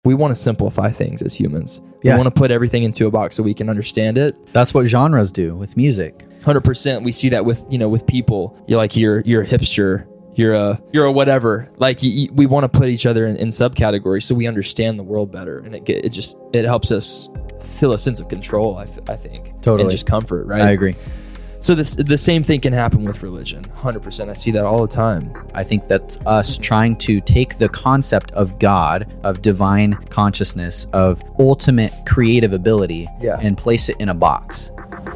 we want to simplify things as humans. Yeah. We want to put everything into a box so we can understand it. That's what genres do with music. 100%. We see that with, with people. You're a hipster. You're a whatever. Like we want to put each other in subcategories so we understand the world better, and it helps us feel a sense of control. I think Totally. and just comfort, right? I agree. So the same thing can happen with religion. 100%. I see that all the time. I think that's us trying to take the concept of God, of divine consciousness, of ultimate creative ability, Yeah. and place it in a box.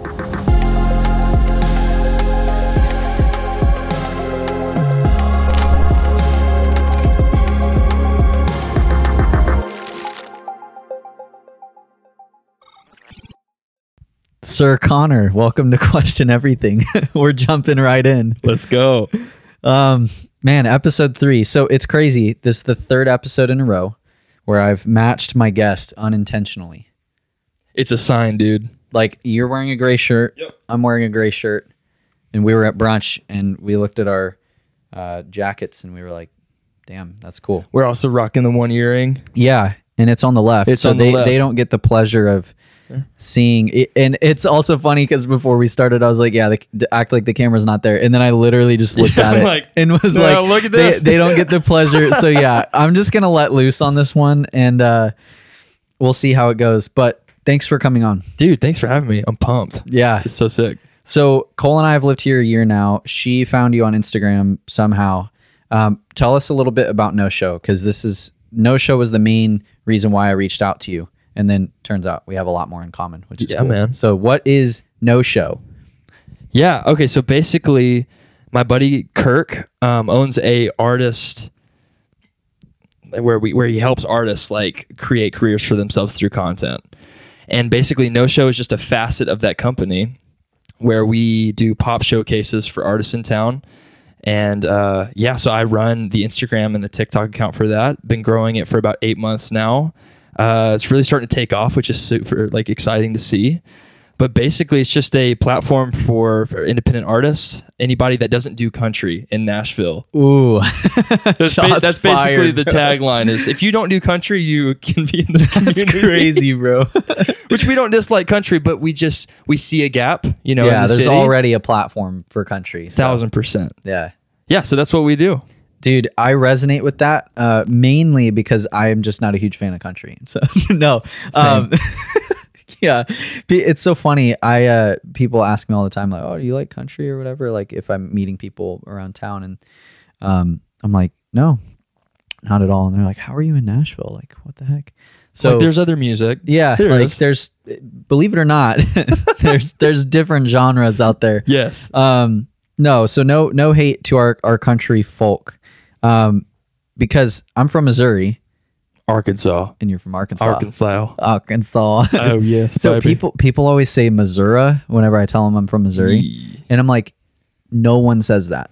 Sir Connor, welcome to Question Everything. We're jumping right in. Let's go. Man, episode 3. So it's crazy. This is the 3rd episode in a row where I've matched my guest unintentionally. It's a sign, dude. Like, you're wearing a gray shirt. Yep. I'm wearing a gray shirt. And we were at brunch and we looked at our jackets and we were like, damn, that's cool. We're also rocking the one earring. Yeah. And it's on the left. It's so on the left. They don't get the pleasure of seeing it. And it's also funny because before we started, I was like, yeah, they act like the camera's not there. And then I literally just looked at it and was no, look at this. They don't get the pleasure. So yeah, I'm just going to let loose on this one and we'll see how it goes. But thanks for coming on. Dude, thanks for having me. I'm pumped. Yeah. It's so sick. So Cole and I have lived here a year now. She found you on Instagram somehow. Tell us a little bit about No Show, because No Show was the main reason why I reached out to you. And then turns out we have a lot more in common, which is cool. Man. So what is No Show? Yeah. Okay. So basically, my buddy Kirk owns a artist where he helps artists like create careers for themselves through content. And basically, No Show is just a facet of that company where we do pop showcases for artists in town. And so I run the Instagram and the TikTok account for that. Been growing it for about 8 months now. It's really starting to take off, which is super exciting to see. But basically, it's just a platform for independent artists, anybody that doesn't do country in Nashville. Ooh, That's basically the tagline is, if you don't do country, you can be in this community. That's crazy, bro. Which we don't dislike country, but we see a gap, in the there's city. already a platform for country. So, 1,000%. yeah. Yeah, so that's what we do. Dude, I resonate with that mainly because I am just not a huge fan of country. So no, yeah, it's so funny. People ask me all the time, like, "Oh, do you like country or whatever?" Like if I'm meeting people around town, and I'm like, "No, not at all." And they're like, "How are you in Nashville? Like, what the heck?" So there's other music. Yeah, there's, believe it or not, there's different genres out there. Yes. No, so no hate to our country folk. Because I'm from Missouri, Arkansas, and you're from Arkansas. Arkansas. Oh yeah. So people always say Missouri whenever I tell them I'm from Missouri, and I'm like, no one says that.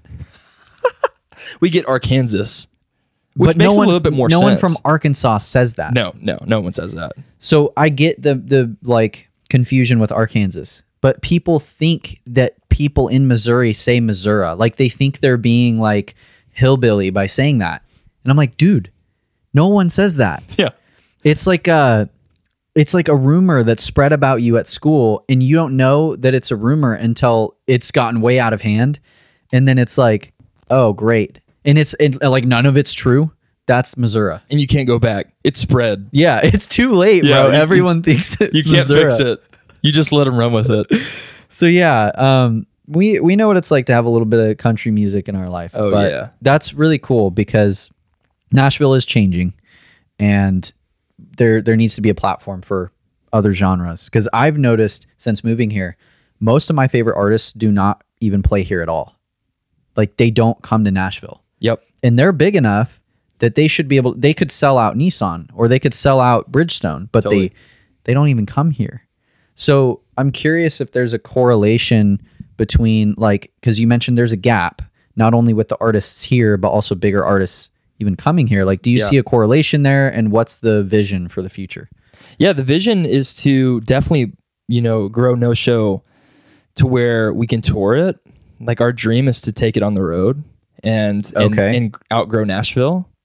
We get Arkansas, which but makes a little bit more sense. No one from Arkansas says that. No one says that. So I get the confusion with Arkansas, but people think that people in Missouri say Missouri, like they think they're being like hillbilly by saying that. And I'm like, dude, no one says that. Yeah. It's like a rumor that's spread about you at school, and you don't know that it's a rumor until it's gotten way out of hand. And then it's like, oh, great. And like none of it's true. That's Missouri. And you can't go back. It's spread. Yeah, it's too late, bro. Everyone thinks it's you can't Missouri. fix it. You just let them run with it. So yeah, we know what it's like to have a little bit of country music in our life. Oh, but yeah. That's really cool because Nashville is changing, and there needs to be a platform for other genres. Because I've noticed since moving here, most of my favorite artists do not even play here at all. Like they don't come to Nashville. Yep. And they're big enough that they could sell out Nissan or they could sell out Bridgestone, but Totally. they don't even come here. So I'm curious if there's a correlation between because you mentioned there's a gap, not only with the artists here, but also bigger artists even coming here. Like, do you see a correlation there, and what's the vision for the future? Yeah, the vision is to definitely, grow No Show to where we can tour it. Like our dream is to take it on the road and outgrow Nashville.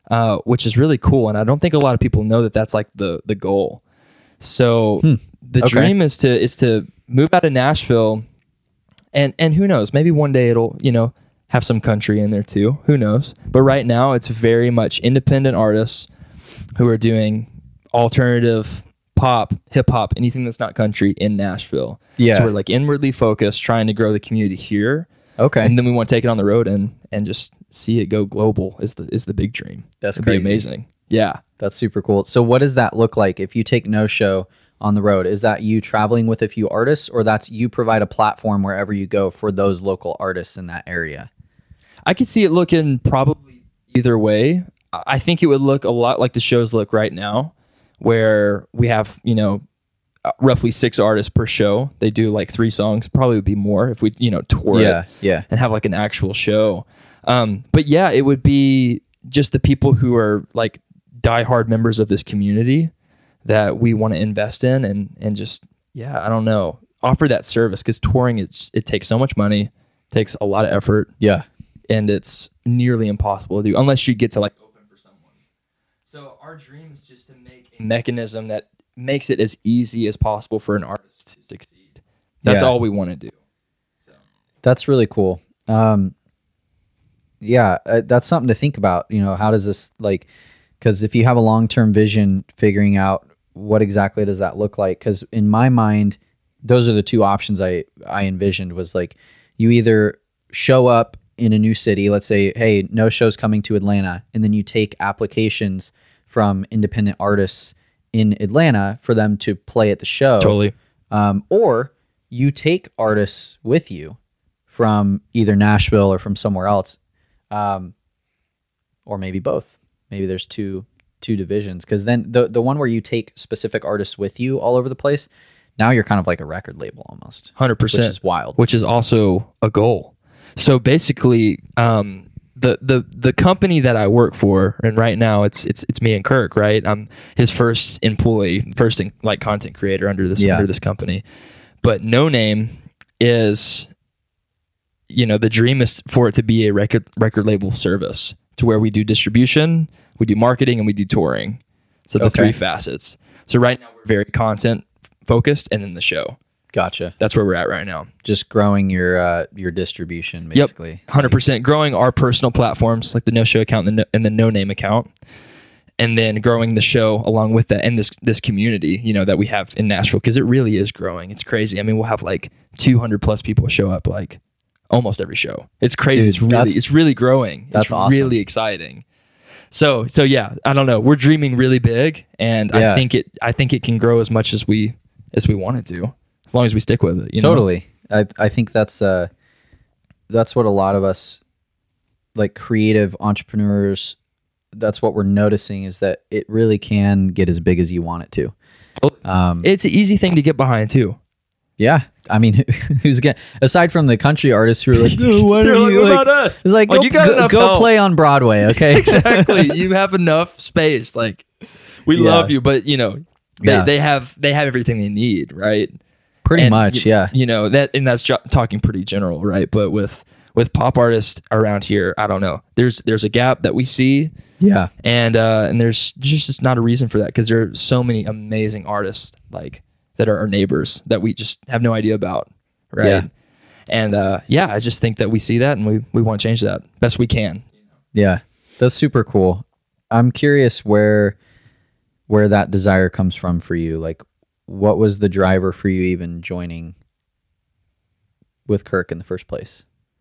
which is really cool. And I don't think a lot of people know that that's like the goal. So the dream is to move out of Nashville, and who knows, maybe one day it'll, have some country in there too. Who knows? But right now it's very much independent artists who are doing alternative pop, hip hop, anything that's not country in Nashville. Yeah. So we're like inwardly focused, trying to grow the community here. Okay. And then we want to take it on the road and just see it go global is the big dream. That's It'd crazy. be amazing. Yeah. That's super cool. So what does that look like if you take No Show on the road? Is that you traveling with a few artists, or that's you provide a platform wherever you go for those local artists in that area? I could see it looking probably either way. I think it would look a lot like the shows look right now, where we have, roughly 6 artists per show. They do like 3 songs, probably would be more if we, tour it and have like an actual show. But yeah, it would be just the people who are like diehard members of this community that we want to invest in and just, I don't know, offer that service, because touring, it takes so much money, takes a lot of effort. Yeah. And it's nearly impossible to do unless you get to like open for someone. So our dream is just to make a mechanism that makes it as easy as possible for an artist to succeed. That's all we want to do. So. That's really cool. That's something to think about. How does this because if you have a long-term vision, figuring out what exactly does that look like? Because in my mind, those are the 2 options I envisioned, was like you either show up in a new city, let's say, hey, No Show's coming to Atlanta, and then you take applications from independent artists in Atlanta for them to play at the show. Totally. Or you take artists with you from either Nashville or from somewhere else, or maybe both. Maybe there's two divisions, because then the one where you take specific artists with you all over the place, now you're kind of like a record label almost. 100%. Which is wild. Which is also a goal. So basically, the company that I work for, and right now it's me and Kirk, right? I'm his first employee, content creator under this company. But No Name is, the dream is for it to be a record label service, to where we do distribution, we do marketing, and we do touring. So the 3 facets. So right now we're very content focused, and then the show. Gotcha. That's where we're at right now. Just growing your distribution, basically. Yep, 100%. Growing our personal platforms, like the No Show account and the No Name account, and then growing the show along with that, and this community, that we have in Nashville, because it really is growing. It's crazy. I mean, we'll have like 200 plus people show up like almost every show. It's crazy. Dude, it's really growing. That's it's awesome. Really exciting. So yeah, I don't know. We're dreaming really big, and I think it can grow as much as we want it to, as long as we stick with it. Totally. I think that's what a lot of us, like creative entrepreneurs, that's what we're noticing, is that it really can get as big as you want it to. It's an easy thing to get behind too. Yeah. I mean, who's getting, aside from the country artists who are like, oh, why don't you, what about us? It's like, you got enough go help. play on Broadway, okay? Exactly. You have enough space. Like, we love you, but they have everything they need, right? Pretty much, yeah. That's talking pretty general, right? But with pop artists around here, I don't know. There's a gap that we see. Yeah. And there's just not a reason for that, because there are so many amazing artists like that are our neighbors that we just have no idea about, right? Yeah. And I just think that we see that, and we want to change that best we can. Yeah. That's super cool. I'm curious where that desire comes from for you. Like, what was the driver for you even joining with Kirk in the first place?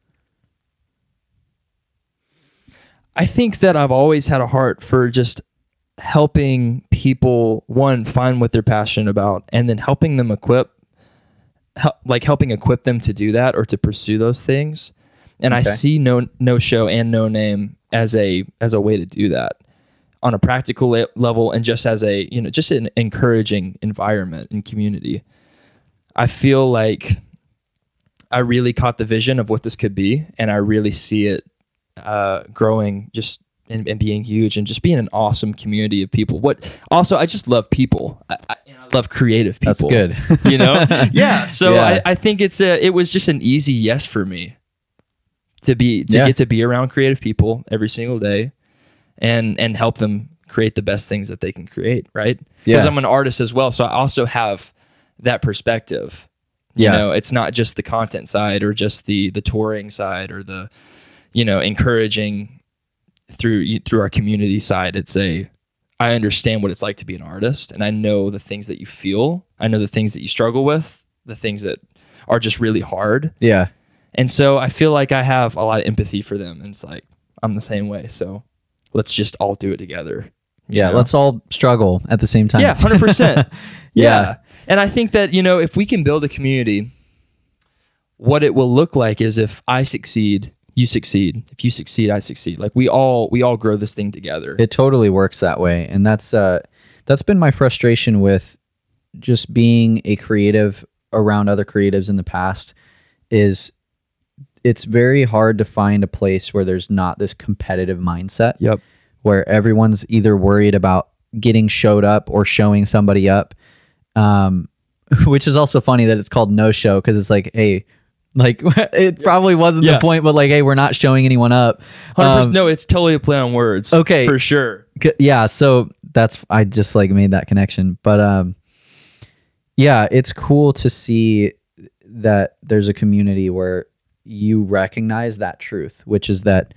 I think that I've always had a heart for just helping people, one, find what they're passionate about, and then helping them helping equip them to do that or to pursue those things. And I see No Show and No Name as a way to do that on a practical level, and just as a, just an encouraging environment and community. I feel like I really caught the vision of what this could be, and I really see it growing just and being huge, and just being an awesome community of people. I just love people. I love creative people. That's good. Yeah. So yeah. I think it was just an easy yes for me to get to be around creative people every single day, and help them create the best things that they can create, right? Yeah. Because I'm an artist as well, so I also have that perspective. You know, it's not just the content side or just the touring side or the, encouraging through our community side. I understand what it's like to be an artist, and I know the things that you feel. I know the things that you struggle with, the things that are just really hard. Yeah. And so I feel like I have a lot of empathy for them. And it's like, I'm the same way. So let's just all do it together. Yeah. Let's all struggle at the same time. Yeah, 100%. Yeah. Yeah. And I think that, if we can build a community, what it will look like is if I succeed, you succeed. If you succeed, I succeed. Like we all grow this thing together. It totally works that way. And that's been my frustration with just being a creative around other creatives in the past is it's very hard to find a place where there's not this competitive mindset. Yep. Where everyone's either worried about getting showed up or showing somebody up. Which is also funny that it's called no show because it's like, hey, like it probably wasn't the point, but like, hey, we're not showing anyone up. 100%. No, it's totally a play on words. Okay. For sure. Yeah. So I just like made that connection. But yeah, it's cool to see that there's a community where you recognize that truth, which is that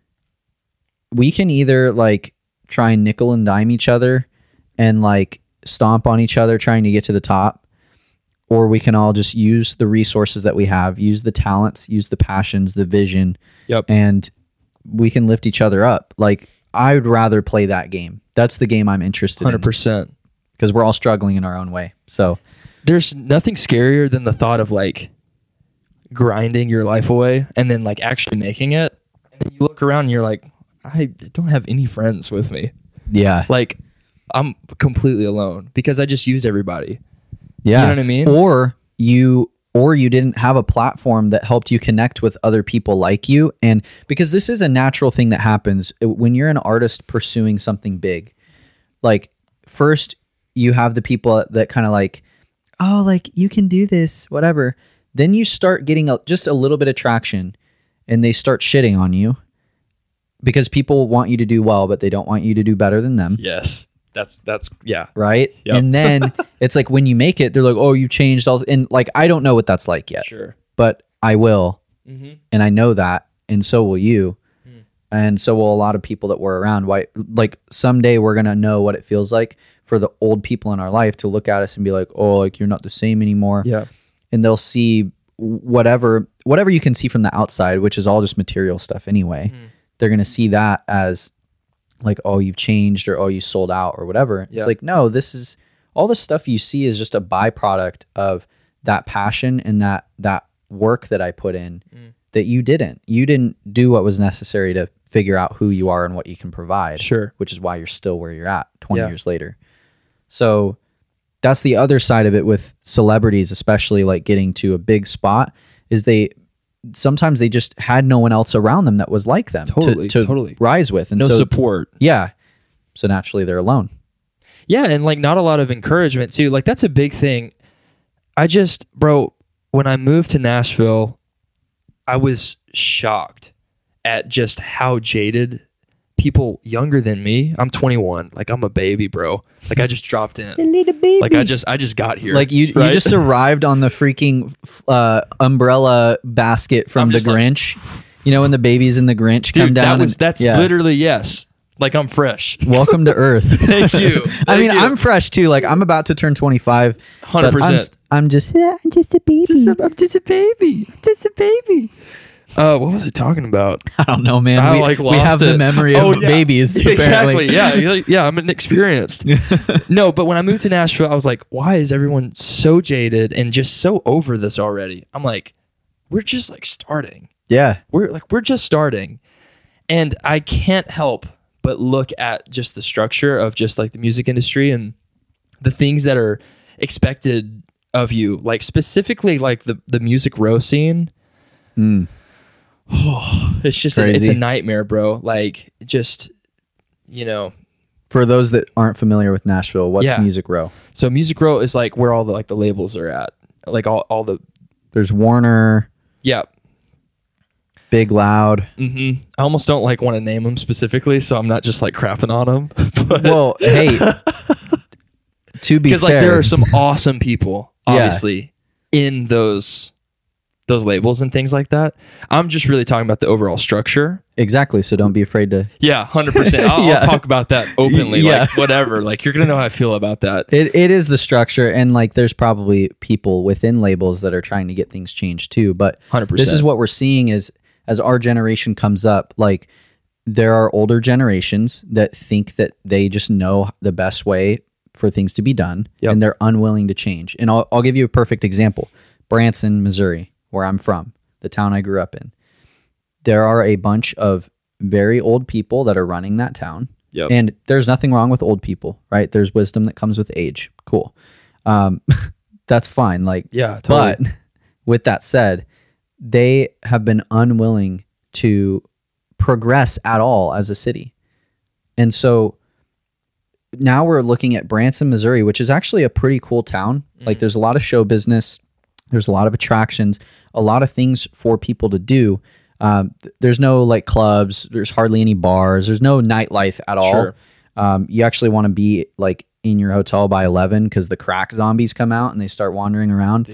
we can either like try and nickel and dime each other and like stomp on each other trying to get to the top, or we can all just use the resources that we have, use the talents, use the passions, the vision, and we can lift each other up. Like I would rather play that game. That's the game I'm interested 100%. in. Because we're all struggling in our own way. So there's nothing scarier than the thought of like grinding your life away and then like actually making it. And then you look around and you're like, I don't have any friends with me. Yeah. Like I'm completely alone because I just use everybody. Yeah. You know what I mean? Or you didn't have a platform that helped you connect with other people like you. And because this is a natural thing that happens when you're an artist pursuing something big. Like first you have the people that kind of like, oh, like you can do this, whatever. Then you start getting just a little bit of traction and they start shitting on you because people want you to do well, but they don't want you to do better than them. Yes. That's yeah. Right. Yep. And then it's like when you make it, they're like, oh, you changed all. And like, I don't know what that's like yet. Sure. But I will. Mm-hmm. And I know that. And so will you. And so will a lot of people that were around. Why? Like someday we're going to know what it feels like for the old people in our life to look at us and be like, oh, like you're not the same anymore. Yeah. And they'll see whatever you can see from the outside, which is all just material stuff anyway. They're going to see that as like, oh, you've changed or, oh, you sold out or whatever. It's like, no, this is all the stuff you see is just a byproduct of that passion and that work that I put in that you didn't do what was necessary to figure out who you are and what you can provide. Sure. Which is why you're still where you're at 20 years later. So that's the other side of it with celebrities, especially like getting to a big spot, is sometimes they just had no one else around them that was like them to rise with. And no support. Yeah. So naturally they're alone. Yeah. And like not a lot of encouragement too. Like that's a big thing. Bro, when I moved to Nashville, I was shocked at just how jaded people younger than me. I'm 21. Like I'm a baby, bro. Like I just dropped in. A little baby. Like I just got here. Like you just arrived on the freaking umbrella basket from the Grinch. Like, you know when the babies in the Grinch come down. That's literally yes. Like I'm fresh. Welcome to Earth. Thank you. I mean, I'm fresh too. Like I'm about to turn 25. 100%. I'm just a baby. I'm just a baby. What was I talking about? I don't know, man. We have the memory of babies. Apparently. Exactly. Yeah. I'm inexperienced. No, but when I moved to Nashville, I was like, why is everyone so jaded and just so over this already? I'm like, we're just like starting. Yeah. We're just starting. And I can't help but look at just the structure of just like the music industry and the things that are expected of you, like specifically like the Music Row scene. It's just it's a nightmare, bro. Like just, for those that aren't familiar with Nashville, what's Music Row? So Music Row is like where all the labels are at. Like all the there's Warner. Yeah. Big Loud. I almost don't like want to name them specifically, so I'm not just like crapping on them. But Well, hey, to be fair, because like there are some awesome people, obviously, in those labels and things like that. I'm just really talking about the overall structure. exactly. So don't be afraid to. Yeah, 100%. I'll talk about that openly, like whatever. Like you're gonna know how I feel about that. It is the structure, and like there's probably people within labels that are trying to get things changed too. But 100%. this is what we're seeing is as our generation comes up, like there are older generations that think that they just know the best way for things to be done, and they're unwilling to change. And I'll give you a perfect example: Branson, Missouri, where I'm from, the town I grew up in. There are a bunch of very old people that are running that town. Yep. And there's nothing wrong with old people, right? There's wisdom that comes with age. Cool. That's fine. Like, yeah, totally. But with that said, they have been unwilling to progress at all as a city. And so now we're looking at Branson, Missouri, which is actually a pretty cool town. Like there's a lot of show business. There's a lot of attractions, a lot of things for people to do. There's no like clubs. There's hardly any bars. There's no nightlife at all. Sure. You actually want to be like in your hotel by 11 because the crack zombies come out and they start wandering around.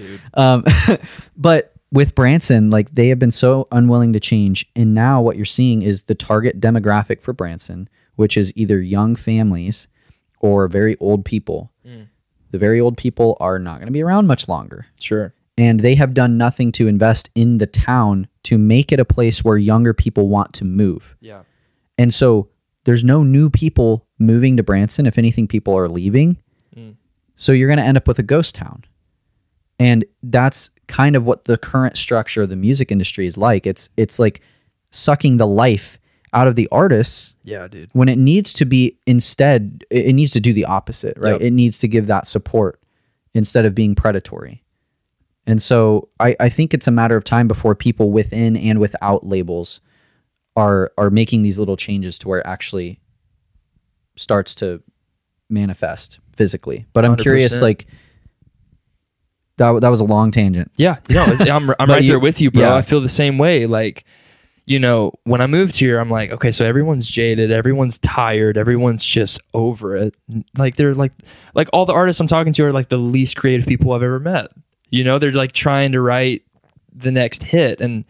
But with Branson, like they have been so unwilling to change. And now what you're seeing is the target demographic for Branson, which is either young families or very old people. The very old people are not going to be around much longer. Sure. And they have done nothing to invest in the town to make it a place where younger people want to move. Yeah. And so there's no new people moving to Branson. If anything, people are leaving. So you're going to end up with a ghost town. And that's kind of what the current structure of the music industry is like. It's like sucking the life out of the artists. Yeah, dude. When it needs to be instead, it needs to do the opposite, right? Yep. It needs to give that support instead of being predatory. And so I think it's a matter of time before people within and without labels are making these little changes to where it actually starts to manifest physically. But I'm 100%. curious, like that was a long tangent. Yeah, I'm right there with you, bro. yeah. I feel the same way. Like, you know, when I moved here, I'm like, okay, so everyone's jaded, everyone's tired, everyone's just over it. Like they're like all the artists I'm talking to are like the least creative people I've ever met. You know, they're like trying to write the next hit, and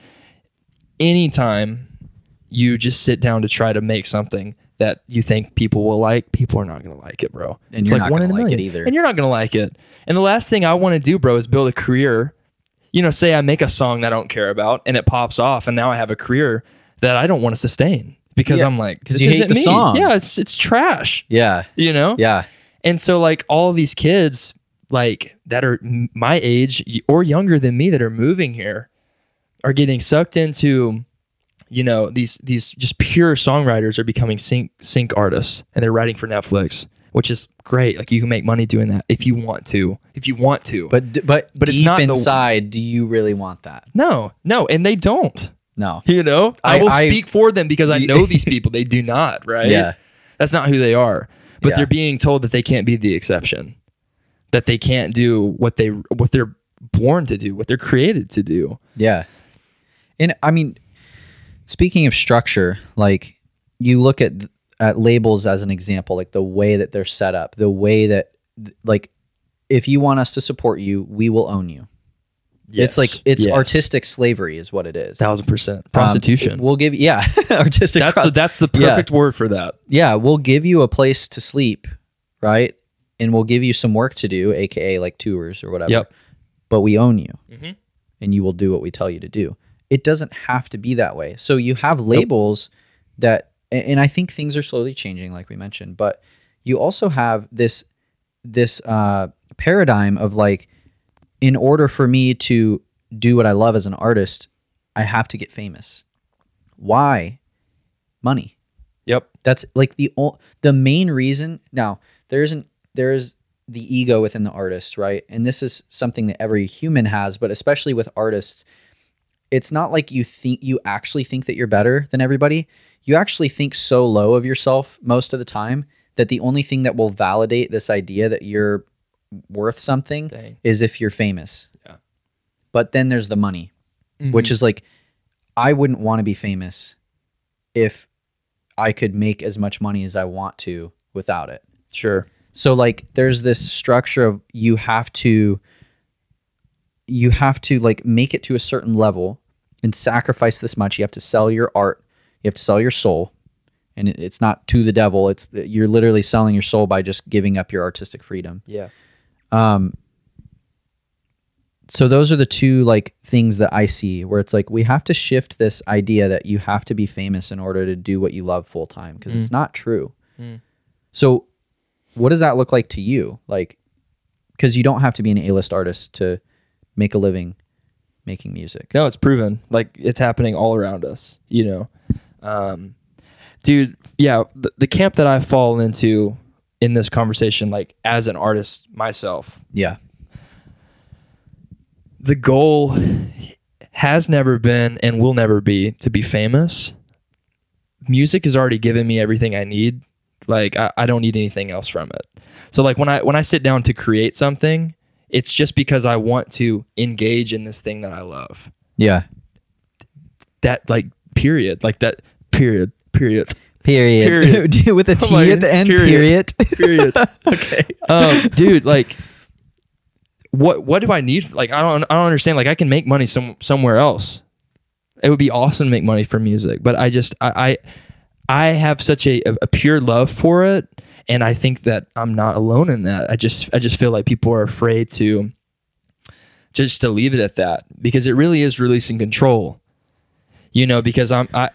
anytime you just sit down to try to make something that you think people will like, people are not going to like it, bro. And it's you're like not one going in to a like it million. either. And you're not going to like it. And the last thing I want to do, bro, is build a career. You know, say I make a song that I don't care about and it pops off, and now I have a career that I don't want to sustain because I'm like, because this you hate isn't the me. song. Yeah, it's trash. Yeah. You know? Yeah. And so like all of these kids like that are my age or younger than me that are moving here are getting sucked into, you know, these just pure songwriters are becoming sync artists, and they're writing for Netflix, which is great. Like you can make money doing that if you want to. But it's deep not inside, do you really want that? No, and they don't. No. You know, I will speak for them because I know these people. They do not, right? Yeah. That's not who they are. But Yeah. they're being told that they can't be the exception, that they can't do what they're born to do, what they're created to do. Yeah. And I mean, speaking of structure, like you look at labels as an example, like the way that they're set up, the way that like, if you want us to support you, we will own you. Yes. It's Yes. artistic slavery is what it is. 1,000% prostitution. We'll give you, artistic. That's the perfect word for that. Yeah. We'll give you a place to sleep, right? And we'll give you some work to do, AKA like tours or whatever. Yep. But we own you, Mhm. and you will do what we tell you to do. It doesn't have to be that way. So you have labels that, and I think things are slowly changing, like we mentioned, but you also have this paradigm of like, in order for me to do what I love as an artist, I have to get famous. Why? Money. Yep. That's like the main reason. Now, there's the ego within the artist, right? And this is something that every human has, but especially with artists, it's not like you actually think that you're better than everybody. You actually think so low of yourself most of the time that the only thing that will validate this idea that you're worth something is if you're famous. Yeah. But then there's the money, which is like, I wouldn't want to be famous if I could make as much money as I want to without it. Sure. So like there's this structure of you have to like make it to a certain level and sacrifice this much. You have to sell your art, you have to sell your soul, and it's not to the devil. You're literally selling your soul by just giving up your artistic freedom. Yeah. So those are the two like things that I see where it's like we have to shift this idea that you have to be famous in order to do what you love full time, because it's not true. So what does that look like to you? Like, because you don't have to be an A-list artist to make a living making music. No, it's proven. Like, it's happening all around us, you know. Dude, yeah, the camp that I've fallen into in this conversation, like as an artist myself, Yeah. the goal has never been and will never be to be famous. Music has already given me everything I need. Like, I don't need anything else from it. So like when I sit down to create something, it's just because I want to engage in this thing that I love. Yeah. That like period. Like that period. Period. With a T Oh my- at the end. period. Period. Okay. Dude, like what do I need? Like I don't understand. Like I can make money somewhere else. It would be awesome to make money from music, but I have such a pure love for it, and I think that I'm not alone in that. I just feel like people are afraid to just to leave it at that, because it really is releasing control. You know, because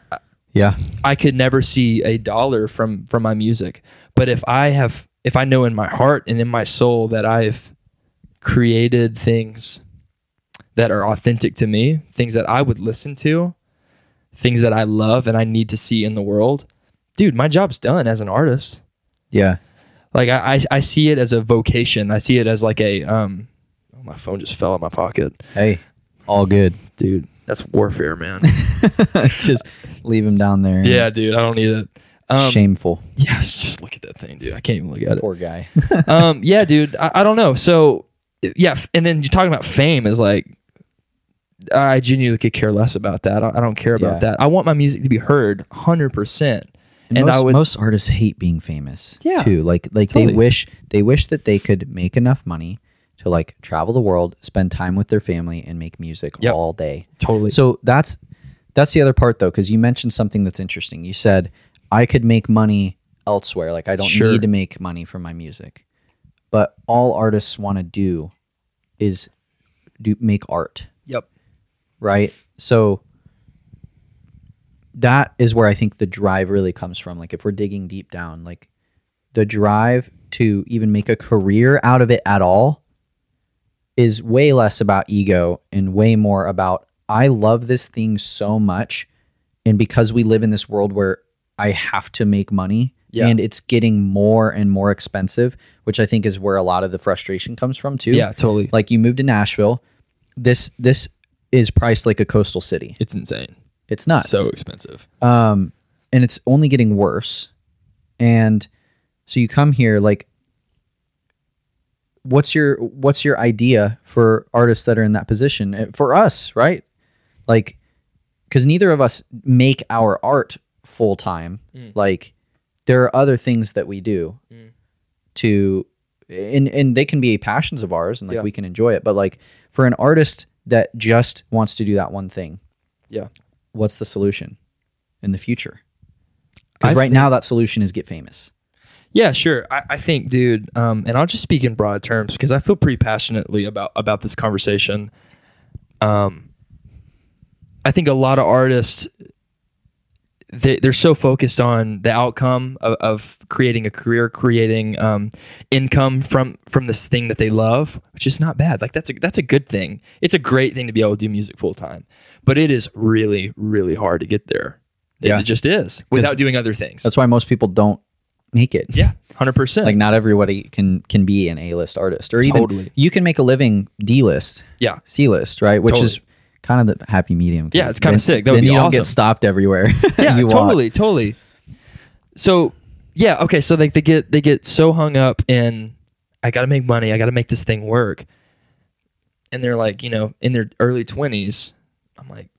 I could never see a dollar from my music, but if I know in my heart and in my soul that I've created things that are authentic to me, things that I would listen to, things that I love and I need to see in the world, dude, my job's done as an artist. Yeah. Like I see it as a vocation. I see it as like a my phone just fell out of my pocket. Hey, all good. Dude, that's warfare, man. Just leave him down there. Yeah, dude, I don't need it. Shameful. Yeah, just look at that thing, dude. I can't even look at it. Poor guy. Yeah, dude, I don't know. So yeah, and then you're talking about fame is like, I genuinely could care less about that. I don't care about that. I want my music to be heard 100%. And most artists hate being famous too. Like Totally. they wish that they could make enough money to like travel the world, spend time with their family, and make music all day. Totally. So that's the other part though, because you mentioned something that's interesting. You said I could make money elsewhere. Like I don't need to make money from my music. But all artists want to do is make art. Yep. Right? So that is where I think the drive really comes from. Like if we're digging deep down, like the drive to even make a career out of it at all is way less about ego and way more about, I love this thing so much. And because we live in this world where I have to make money and it's getting more and more expensive, which I think is where a lot of the frustration comes from too. Yeah, totally. Like you moved to Nashville. This is priced like a coastal city. It's insane. It's nuts. So expensive. And it's only getting worse. And so you come here, like, what's your idea for artists that are in that position? For us, right? Like, because neither of us make our art full time. Like, there are other things that we do to, and they can be passions of ours, and like we can enjoy it. But like for an artist that just wants to do that one thing, what's the solution in the future? Because right now that solution is get famous. Yeah, sure. I think, dude, and I'll just speak in broad terms because I feel pretty passionately about this conversation. I think a lot of artists, they're so focused on the outcome of creating a career, creating income from this thing that they love, which is not bad. Like that's a good thing. It's a great thing to be able to do music full time, but it is really, really hard to get there. It just is without doing other things. That's why most people don't make it. Yeah, 100%. Like not everybody can be an A-list artist, or even you can make a living D-list, C-list, right? Which is kind of the happy medium. Yeah, it's kind of sick. That would be you awesome. don't get stopped everywhere. Yeah, totally. So yeah, okay. So like they get so hung up in, I got to make money, I got to make this thing work, and they're like, in their early 20s. I'm like,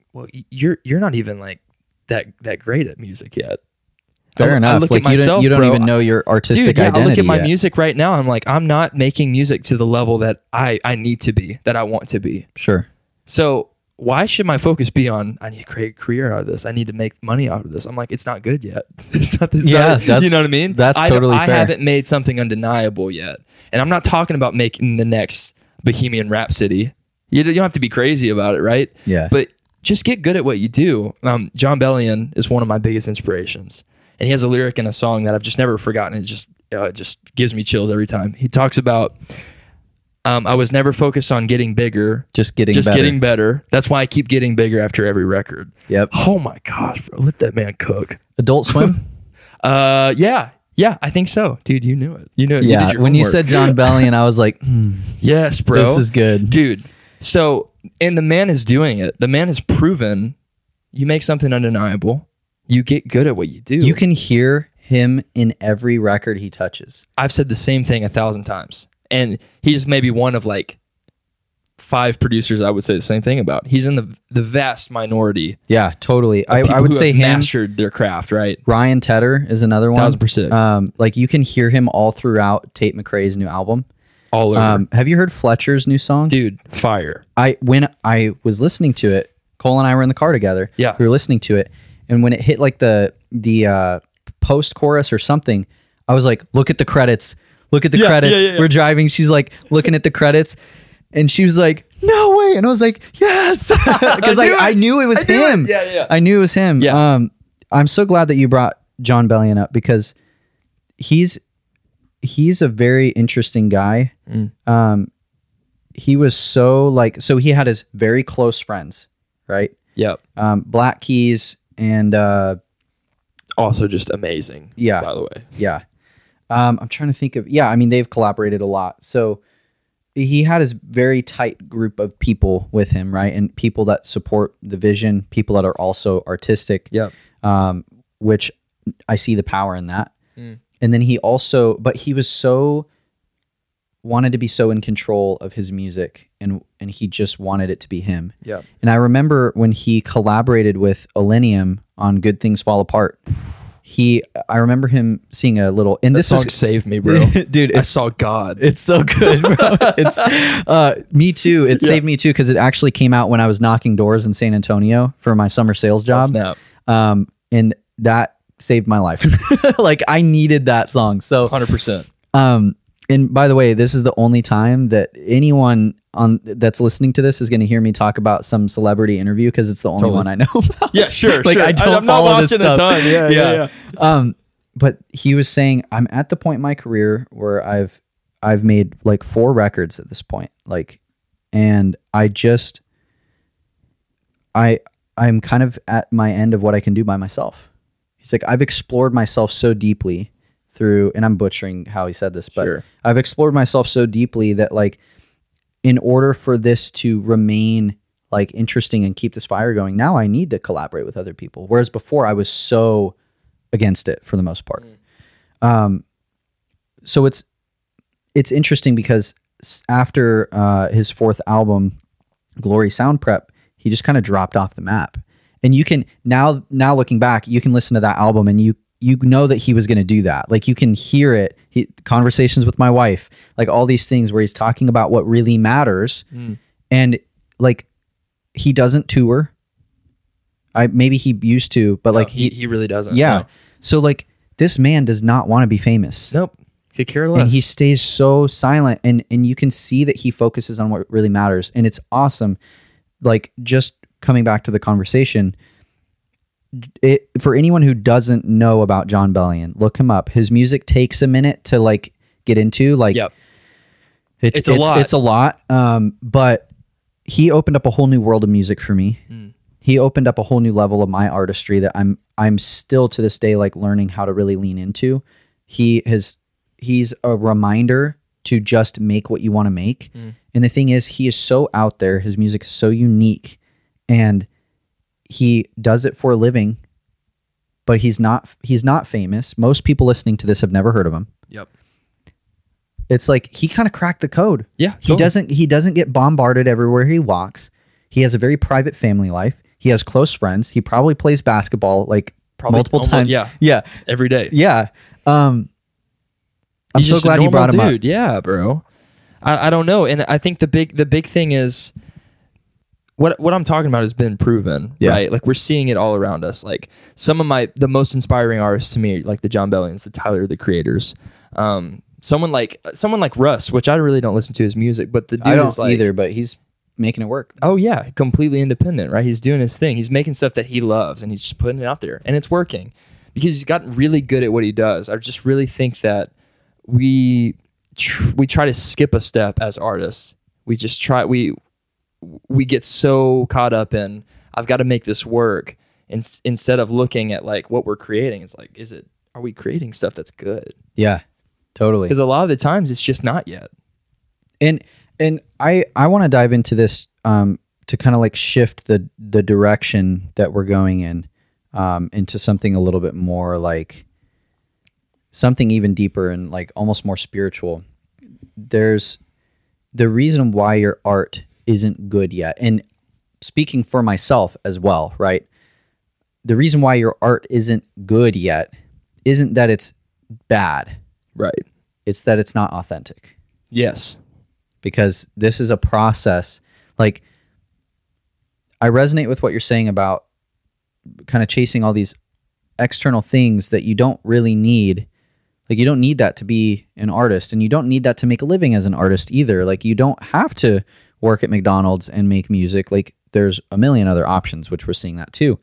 well, you're not even like that great at music yet. Fair enough. I look like at myself, you don't bro. even know your artistic Dude, yeah, identity. I look at my yet. music right now. I'm like, I'm not making music to the level that I need to be, that I want to be. Sure. So why should my focus be on, I need to create a career out of this. I need to make money out of this. I'm like, it's not good yet. It's not this. Yeah, you know what I mean? That's totally I fair. haven't made something undeniable yet. And I'm not talking about making the next Bohemian Rhapsody. You don't have to be crazy about it, right? Yeah. But just get good at what you do. John Bellion is one of my biggest inspirations. And he has a lyric in a song that I've just never forgotten. It just gives me chills every time. He talks about, I was never focused on getting bigger. Just getting better. That's why I keep getting bigger after every record. Yep. Oh my gosh, bro. Let that man cook. Adult Swim? Yeah, I think so. Dude, you knew it. You knew it. You Yeah. did your When you homework. said John Bellion, I was like, yes, bro. this is good. Dude. So, and the man is doing it. The man has proven you make something undeniable. You get good at what you do. You can hear him in every record he touches. I've said the same thing 1,000 times. And he's maybe one of like 5 producers I would say the same thing about. He's in the vast minority. Yeah, totally. Of people I would who say have him. mastered their craft, right? Ryan Tedder is another one. 1,000%. Like you can hear him all throughout Tate McRae's new album. All over. Have you heard Fletcher's new song? Dude, fire. When I was listening to it, Cole and I were in the car together. Yeah. We were listening to it, and when it hit like the post chorus or something, I was like, "Look at the credits! Look at the credits!" yeah. We're driving. She's like looking at the credits, and she was like, "No way!" And I was like, "Yes," because I knew it was him. Yeah. I knew it was him. Yeah. I'm so glad that you brought John Bellion up because he's a very interesting guy. He was so he had his very close friends, right? Yep. Black Keys and Also just amazing. Yeah. By the way. yeah. I'm trying to think of I mean they've collaborated a lot. So he had his very tight group of people with him, right? And people that support the vision, people that are also artistic. Yep. Which I see the power in that. And then he wanted to be so in control of his music and he just wanted it to be him. Yep. And I remember when he collaborated with Illenium on Good Things Fall Apart, I remember him seeing a little, and That this song saved me, bro. dude, I saw God. it's so good, bro. It's me too. It saved me too because it actually came out when I was knocking doors in San Antonio for my summer sales job. Snap. And that saved my life. Like I needed that song. So 100%. and by the way, this is the only time that anyone that's listening to this is going to hear me talk about some celebrity interview because it's the only one I know about. Yeah, sure. Like sure. I don't I'm not follow this watching a stuff. ton. Yeah. But he was saying, I'm at the point in my career where I've made like 4 records at this point. Like, and I'm kind of at my end of what I can do by myself. He's like, I've explored myself so deeply through, and I'm butchering how he said this, but Sure. I've explored myself so deeply that like, in order for this to remain like interesting and keep this fire going, now I need to collaborate with other people. Whereas before I was so against it for the most part. So it's interesting because after his 4th album, Glory Sound Prep, he just kind of dropped off the map. And you can now looking back, you can listen to that album and you know that he was going to do that. Like you can hear it. Conversations with my wife, like all these things where he's talking about what really matters. And like he doesn't tour. Maybe he used to, but like he really doesn't. yeah. No. So like this man does not want to be famous. Nope. Could care less. And he stays so silent and you can see that he focuses on what really matters. And it's awesome. Like just coming back to the conversation, for anyone who doesn't know about John Bellion, look him up. His music takes a minute to like get into. Like, Yep. it's a lot. But he opened up a whole new world of music for me. He opened up a whole new level of my artistry that I'm still to this day like learning how to really lean into. He's a reminder to just make what you want to make. And the thing is, he is so out there. His music is so unique, and he does it for a living. But he's not famous. Most people listening to this have never heard of him. Yep. It's like he kind of cracked the code. Yeah. He doesn't get bombarded everywhere he walks. He has a very private family life. He has close friends. He probably plays basketball like multiple times. Yeah. Every day. Yeah. I'm He's so just a glad you brought him normal up. dude. Yeah, bro. I don't know. And I think the big thing is what I'm talking about has been proven, right? Like we're seeing it all around us. Like some of the most inspiring artists to me, like the John Bellions, the Tyler, the Creators, someone like Russ, which I really don't listen to his music, but the dude I don't is like, either, but he's making it work. oh yeah, completely independent, right? He's doing his thing. He's making stuff that he loves and he's just putting it out there and it's working because he's gotten really good at what he does. I just really think that we try to skip a step as artists. We just try, we get so caught up in, I've got to make this work. And instead of looking at like what we're creating, it's like, are we creating stuff that's good? Yeah, totally. Because a lot of the times it's just not yet. And I want to dive into this to kind of like shift the direction that we're going in into something a little bit more like something even deeper and like almost more spiritual. There's the reason why your art isn't good yet. And speaking for myself as well, right? The reason why your art isn't good yet isn't that it's bad. Right. It's that it's not authentic. Yes. Because this is a process. Like, I resonate with what you're saying about kind of chasing all these external things that you don't really need. Like, you don't need that to be an artist, and you don't need that to make a living as an artist either. Like, you don't have to work at McDonald's and make music. Like, there's a million other options, which we're seeing that too.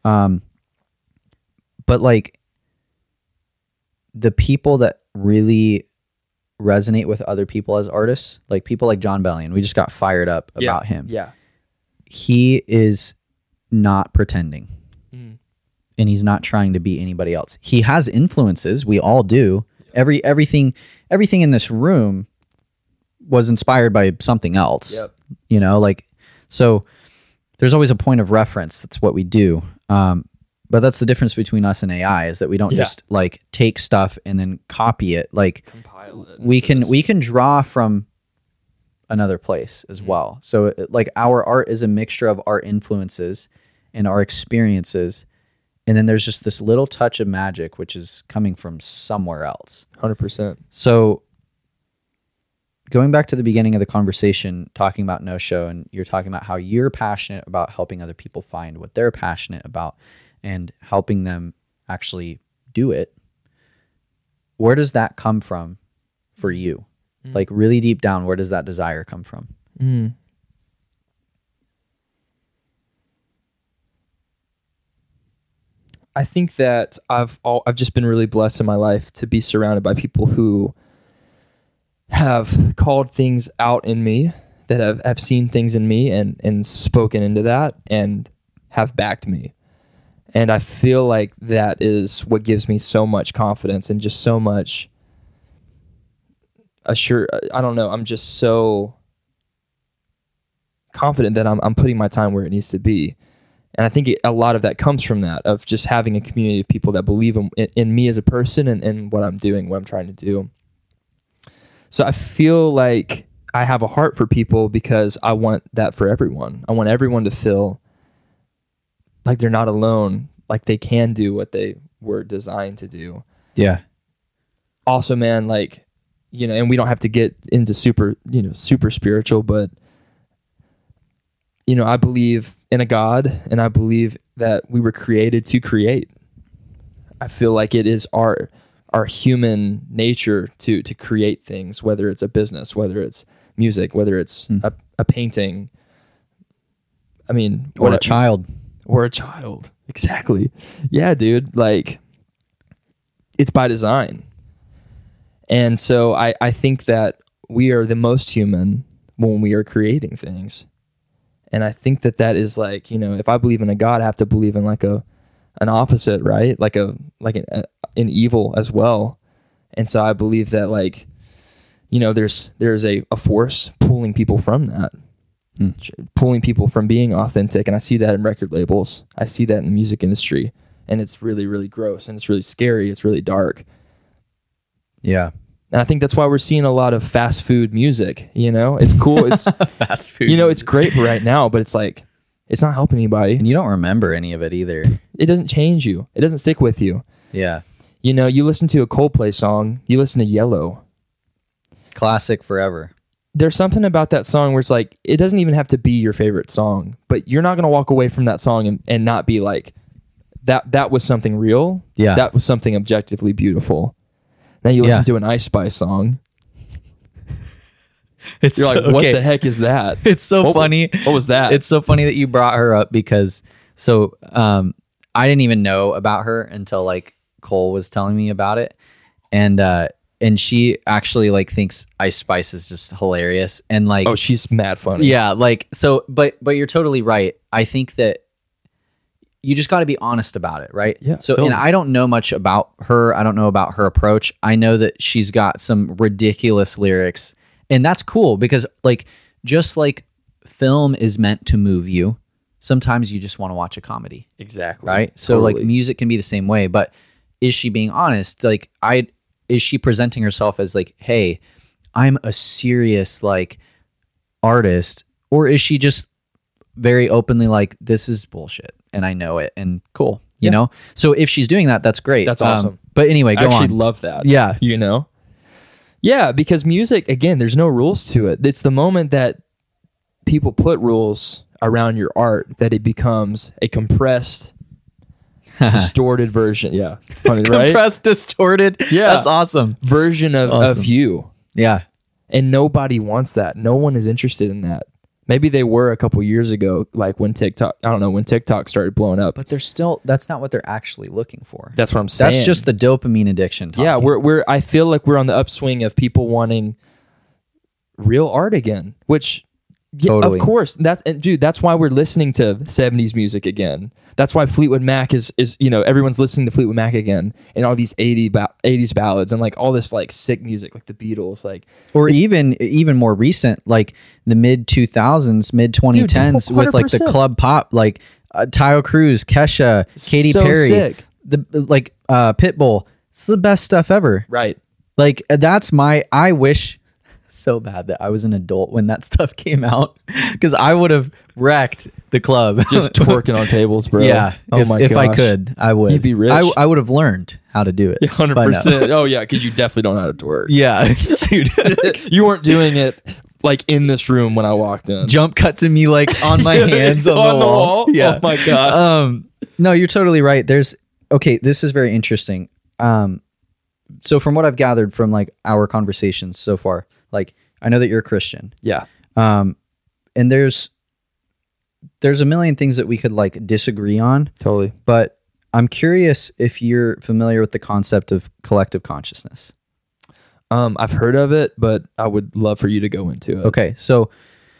But like, the people that really resonate with other people as artists, like people like John Bellion, we just got fired up about him. Yeah. He is not pretending. And he's not trying to be anybody else. He has influences. We all do. Everything in this room was inspired by something else. Yep. You know, like, so there's always a point of reference. That's what we do. But that's the difference between us and AI, is that we don't just like take stuff and then copy it. Like, compile it. we can draw from another place as well. So like, our art is a mixture of our influences and our experiences. And then there's just this little touch of magic, which is coming from somewhere else. 100%. So going back to the beginning of the conversation, talking about No Show, and you're talking about how you're passionate about helping other people find what they're passionate about and helping them actually do it. Where does that come from for you? Like, really deep down, where does that desire come from? I think that I've just been really blessed in my life to be surrounded by people who have called things out in me, that have seen things in me and spoken into that and have backed me. And I feel like that is what gives me so much confidence and just so much I don't know, I'm just so confident that I'm putting my time where it needs to be. And I think a lot of that comes from that, of just having a community of people that believe in me as a person and what I'm doing, what I'm trying to do. So I feel like I have a heart for people because I want that for everyone. I want everyone to feel like they're not alone, like they can do what they were designed to do. Yeah. Also, man, like, you know, and we don't have to get into super spiritual, but, you know, I believe in a God, and I believe that we were created to create. I feel like it is our human nature to create things, whether it's a business, whether it's music, whether it's a painting. I mean, or a child. Or a child. Exactly. Yeah, dude. Like, it's by design. And so I think that we are the most human when we are creating things. And I think that is like, you know, if I believe in a God, I have to believe in like an opposite, right? Like an evil as well. And so I believe that, like, you know, there's a force pulling people from that, pulling people from being authentic. And I see that in record labels. I see that in the music industry, and it's really, really gross, and it's really scary. It's really dark. Yeah. And I think that's why we're seeing a lot of fast food music, you know? It's cool. It's fast food. You know, it's great for right now, but it's like, It's not helping anybody. And you don't remember any of it either. It doesn't change you. It doesn't stick with you. Yeah. You know, you listen to a Coldplay song, you listen to Yellow. Classic forever. There's something about that song where it's like, it doesn't even have to be your favorite song, but you're not going to walk away from that song and not be like, that was something real. Yeah. That was something objectively beautiful. Then you listen to an Ice Spice song. You're like, what the heck is that? It's so funny. What was that? It's so funny that you brought her up because I didn't even know about her until like Cole was telling me about it. And she actually like thinks Ice Spice is just hilarious. And like, oh, she's mad funny. yeah, like, so, but you're totally right. I think that you just got to be honest about it, right? Yeah. So, totally. and I don't know much about her. I don't know about her approach. I know that she's got some ridiculous lyrics, and that's cool because, like, just like film is meant to move you, sometimes you just want to watch a comedy, Exactly. right? So, like, music can be the same way. But is she being honest? Like, is she presenting herself as like, hey, I'm a serious like artist, or is she just very openly like, this is bullshit and I know it and cool, you know? So if she's doing that, that's great. That's awesome. But anyway, go I actually on. love that. Yeah. You know? Yeah, because music, again, there's no rules to it. It's the moment that people put rules around your art that it becomes a compressed, distorted version. Yeah. Funny, right? Compressed, distorted. Yeah. That's awesome. Version of you. Yeah. And nobody wants that. No one is interested in that. Maybe they were a couple years ago, like when TikTok started blowing up. But they're still, that's not what they're actually looking for. That's what I'm saying. That's just the dopamine addiction. Yeah, talking. I feel like we're on the upswing of people wanting real art again, which Totally. of course, that's why we're listening to 70s music again. That's why Fleetwood Mac is everyone's listening to Fleetwood Mac again, and all these 80s ballads and like all this like sick music like the Beatles, like, or even more recent, like the mid 2000s, mid 2010s, with like the 100%. club pop, like Tayo Cruz, Kesha, Katy So Perry, sick. Pitbull. It's the best stuff ever. right. Like I wish so bad that I was an adult when that stuff came out, because I would have wrecked the club. Just twerking on tables, bro. Yeah. Oh if I could, I would. You'd be rich. I would have learned how to do it. 100%. Oh yeah, because you definitely don't know how to twerk. Yeah, dude. You weren't doing it like in this room when I walked in. Jump cut to me like on my hands on the wall. Yeah. Oh my gosh. No, you're totally right. This is very interesting. So from what I've gathered from like our conversations so far, like I know that you're a Christian. Yeah. And there's a million things that we could like disagree on, Totally. but I'm curious if you're familiar with the concept of collective consciousness. I've heard of it, but I would love for you to go into it. Okay. So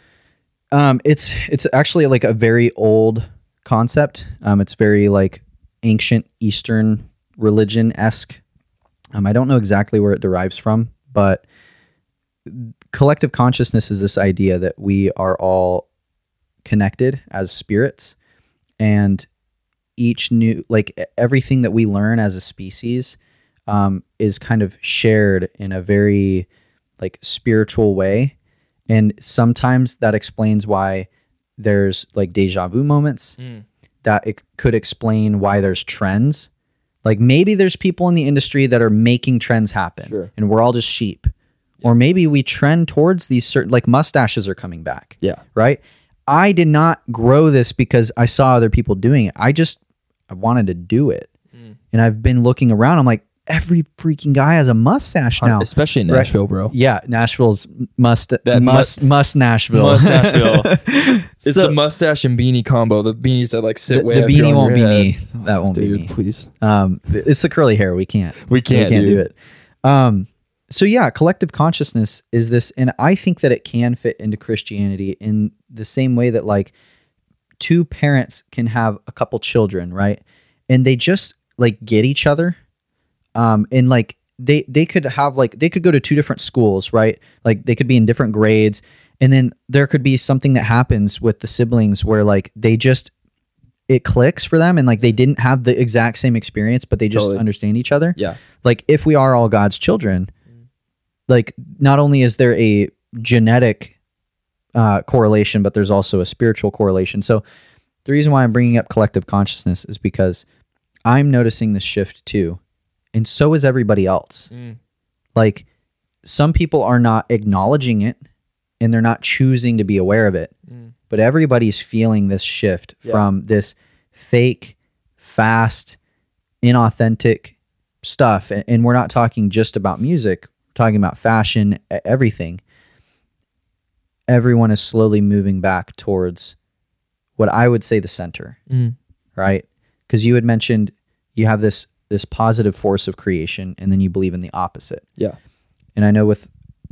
it's actually like a very old concept. It's very like ancient Eastern religion-esque. I don't know exactly where it derives from, but collective consciousness is this idea that we are all connected as spirits, and everything that we learn as a species is kind of shared in a very like spiritual way. And sometimes that explains why there's like deja vu moments, that it could explain why there's trends. Like maybe there's people in the industry that are making trends happen, Sure. and we're all just sheep. Or maybe we trend towards these certain, like mustaches are coming back. Yeah. Right? I did not grow this because I saw other people doing it. I wanted to do it. And I've been looking around. I'm like, every freaking guy has a mustache now. Especially in Nashville, bro. Yeah, Nashville's must Nashville. Must Nashville. It's the mustache and beanie combo. The beanies that like sit way the up here beanie on won't be your me. head. That won't Dude, be me. please. It's the curly hair. We can't dude. do it. So yeah, collective consciousness is this, and I think that it can fit into Christianity in the same way that like two parents can have a couple children, right? And they just like get each other. And like they could have like, they could go to two different schools, right? Like they could be in different grades. And then there could be something that happens with the siblings where like it clicks for them, and like they didn't have the exact same experience, but they just Totally. understand each other. Yeah. Like if we are all God's children, like not only is there a genetic correlation, but there's also a spiritual correlation. So the reason why I'm bringing up collective consciousness is because I'm noticing this shift too, and so is everybody else. Like, some people are not acknowledging it, and they're not choosing to be aware of it, but everybody's feeling this shift from this fake, fast, inauthentic stuff. And we're not talking just about music, we're talking about fashion, everything. Everyone is slowly moving back towards what I would say the center, right? Because you had mentioned you have this positive force of creation, and then you believe in the opposite. Yeah. And I know with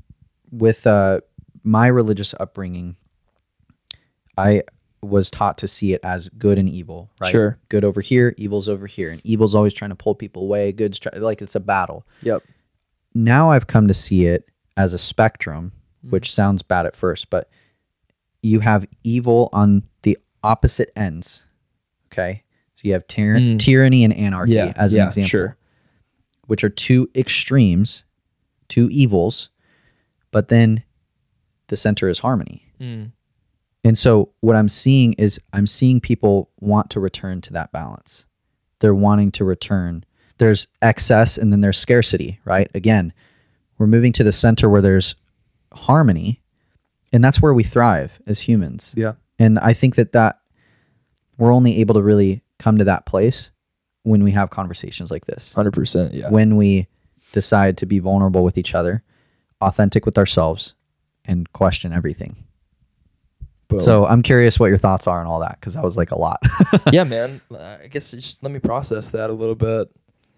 my religious upbringing, I was taught to see it as good and evil, right? Sure. Good over here, evil's over here, and evil's always trying to pull people away. Good's like it's a battle. Yep. Now I've come to see it as a spectrum, which sounds bad at first, but you have evil on the opposite ends. Okay, so you have tyranny and anarchy as an example, which are two extremes, two evils, but then the center is harmony. And so what I'm seeing is people want to return to that balance. They're wanting to return. There's excess and then there's scarcity, right? Again, we're moving to the center where there's harmony, and that's where we thrive as humans. Yeah. And I think that we're only able to really come to that place when we have conversations like this. 100%. Yeah. When we decide to be vulnerable with each other, authentic with ourselves, and question everything. Boom. So I'm curious what your thoughts are on all that, because that was like a lot. Yeah, man. I guess just let me process that a little bit.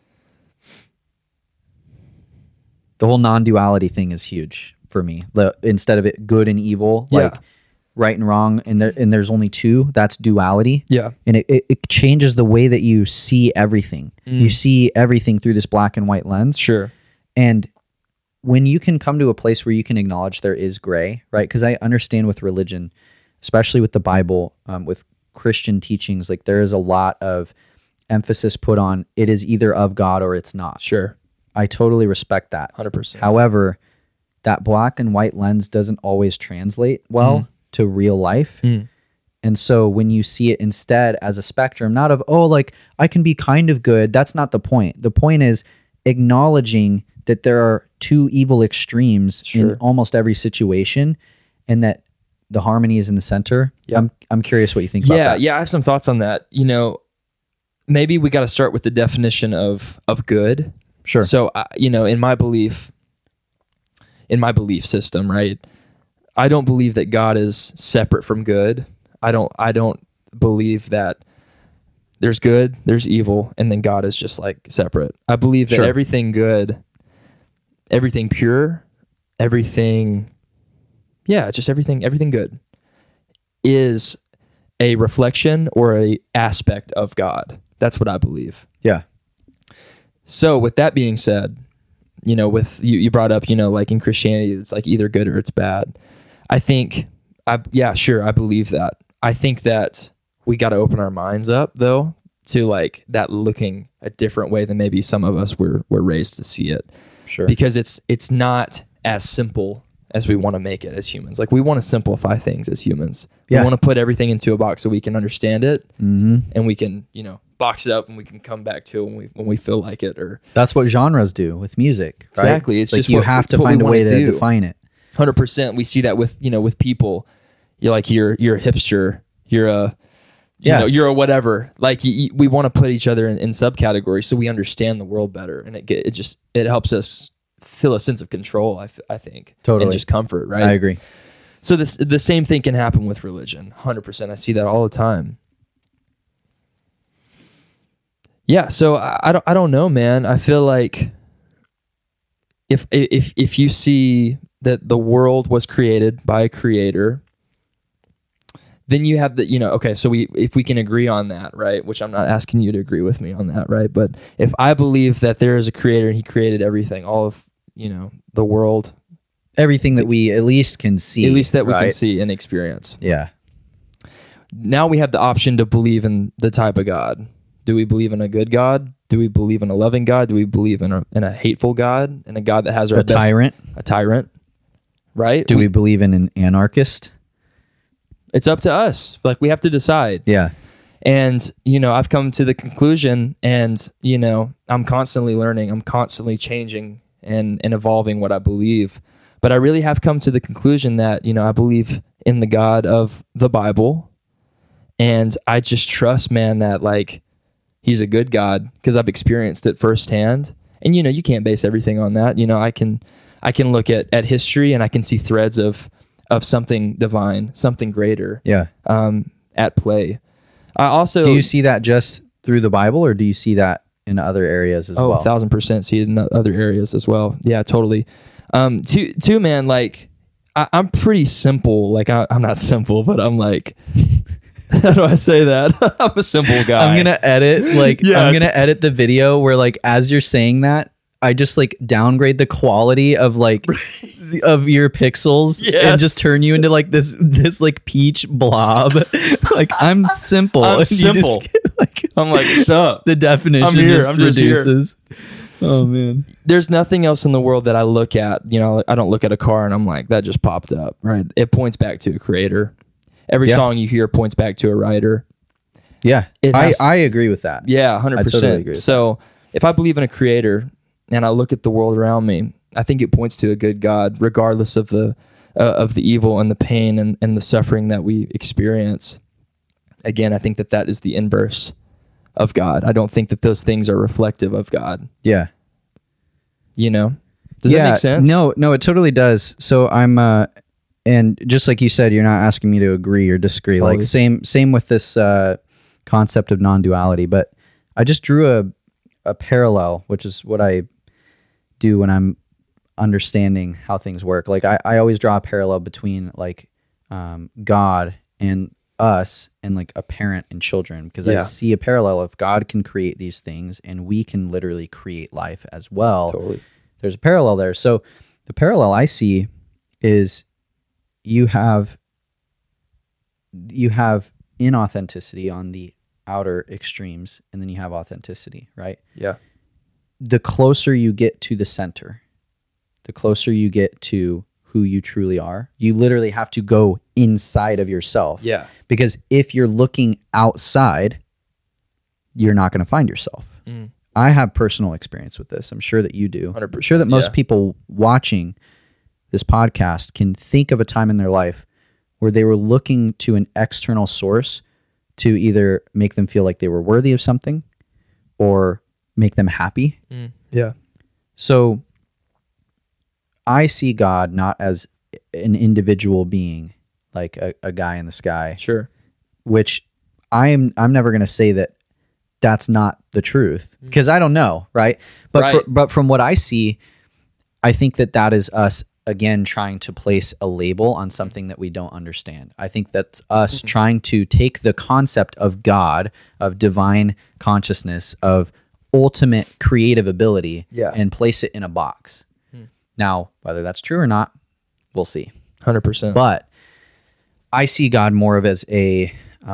The whole non-duality thing is huge for me. Instead of it good and evil, like right and wrong, and there's only two, that's duality. Yeah. And it changes the way that you see everything. You see everything through this black and white lens. Sure. And when you can come to a place where you can acknowledge there is gray, right? Because I understand with religion, especially with the Bible, with Christian teachings, like there is a lot of emphasis put on it is either of God or it's not. Sure. I totally respect that. 100%. However, that black and white lens doesn't always translate well to real life. And so when you see it instead as a spectrum, not of, oh, like I can be kind of good, that's not the point. The point is acknowledging that there are two evil extremes in almost every situation, and that the harmony is in the center. Yeah. I'm curious what you think about that. Yeah, I have some thoughts on that. You know, maybe we got to start with the definition of good. Sure. So, in my belief system, right, I don't believe that God is separate from good. I don't believe that there's good, there's evil, and then God is just like separate. I believe that everything good, everything pure, everything good is a reflection or a aspect of God. That's what I believe. Yeah. So with that being said, with you brought up, like in Christianity, it's like either good or it's bad. I think, I believe that. I think that we got to open our minds up though to like that looking a different way than maybe some of us were raised to see it. Sure. Because it's not as simple as we want to make it as humans. Like we want to simplify things as humans. We want to put everything into a box so we can understand it, and we can, box it up and we can come back to it when we feel like it. Or that's what genres do with music, right? Exactly. It's like just you have to find a way to define it. 100%. We see that with people. You're like you're a hipster. You're a you're a whatever. Like we want to put each other in subcategories so we understand the world better, and it helps us feel a sense of control. I think totally, and just comfort. Right. I agree. So the same thing can happen with religion. 100%. I see that all the time. Yeah. So I don't know, man. I feel like if you see that the world was created by a creator, then you have okay, so if we can agree on that, right? Which I'm not asking you to agree with me on that, right? But if I believe that there is a creator and he created everything, all of, the world, everything that we at least can see. At least that we can see and experience. Yeah. Now we have the option to believe in the type of God. Do we believe in a good God? Do we believe in a loving God? Do we believe in a hateful God? And a God that has our tyrant? A tyrant, right? Do we believe in an anarchist? It's up to us. Like we have to decide. Yeah. And, I've come to the conclusion, and, I'm constantly learning, I'm constantly changing and evolving what I believe. But I really have come to the conclusion that, I believe in the God of the Bible. And I just trust, man, that like he's a good God because I've experienced it firsthand. And, you can't base everything on that. I can look at history and I can see threads of something divine, something greater at play. I also, do you see that just through the Bible, or do you see that in other areas as well? 1,000% see it in other areas as well. Yeah, totally. Two, man, like I'm pretty simple. Like I'm not simple, but I'm like, how do I say that? I'm a simple guy. I'm gonna edit I'm gonna edit the video where like as you're saying that, I just like downgrade the quality of like of your pixels and just turn you into like this like peach blob. Like I'm simple. I'm simple. I'm like, what's up? The definition I'm here. just reduces. Oh man. There's nothing else in the world that I look at. I don't look at a car and I'm like, that just popped up. Right? It points back to a creator. Every song you hear points back to a writer. Yeah, I agree with that. Yeah, 100%. I totally agree with so if I believe in a creator and I look at the world around me, I think it points to a good God, regardless of the evil and the pain and the suffering that we experience. Again, I think that is the inverse of God. I don't think that those things are reflective of God. Yeah. Does that make sense? No, it totally does. So I'm, and just like you said, you're not asking me to agree or disagree. Totally. Like same with this concept of non-duality, but I just drew a parallel, which is what I do when I'm understanding how things work. Like I always draw a parallel between like God and us and like a parent and children, because I see a parallel of God can create these things and we can literally create life as well. Totally. There's a parallel there. So the parallel I see is you have inauthenticity on the outer extremes, and then you have authenticity, right? Yeah. The closer you get to the center, the closer you get to who you truly are, you literally have to go inside of yourself. Yeah. Because if you're looking outside, you're not going to find yourself. Mm. I have personal experience with this. I'm sure that you do. 100%, I'm sure that most people watching this podcast can think of a time in their life where they were looking to an external source to either make them feel like they were worthy of something or make them happy. Mm. Yeah. So I see God not as an individual being, like a guy in the sky. Sure. Which I'm never going to say that that's not the truth, because I don't know, right? But but from what I see, I think that is us again trying to place a label on something that we don't understand. I think that's us trying to take the concept of God, of divine consciousness, of ultimate creative ability, and place it in a box. Now, whether that's true or not, we'll see. 100%. But I see God more of as a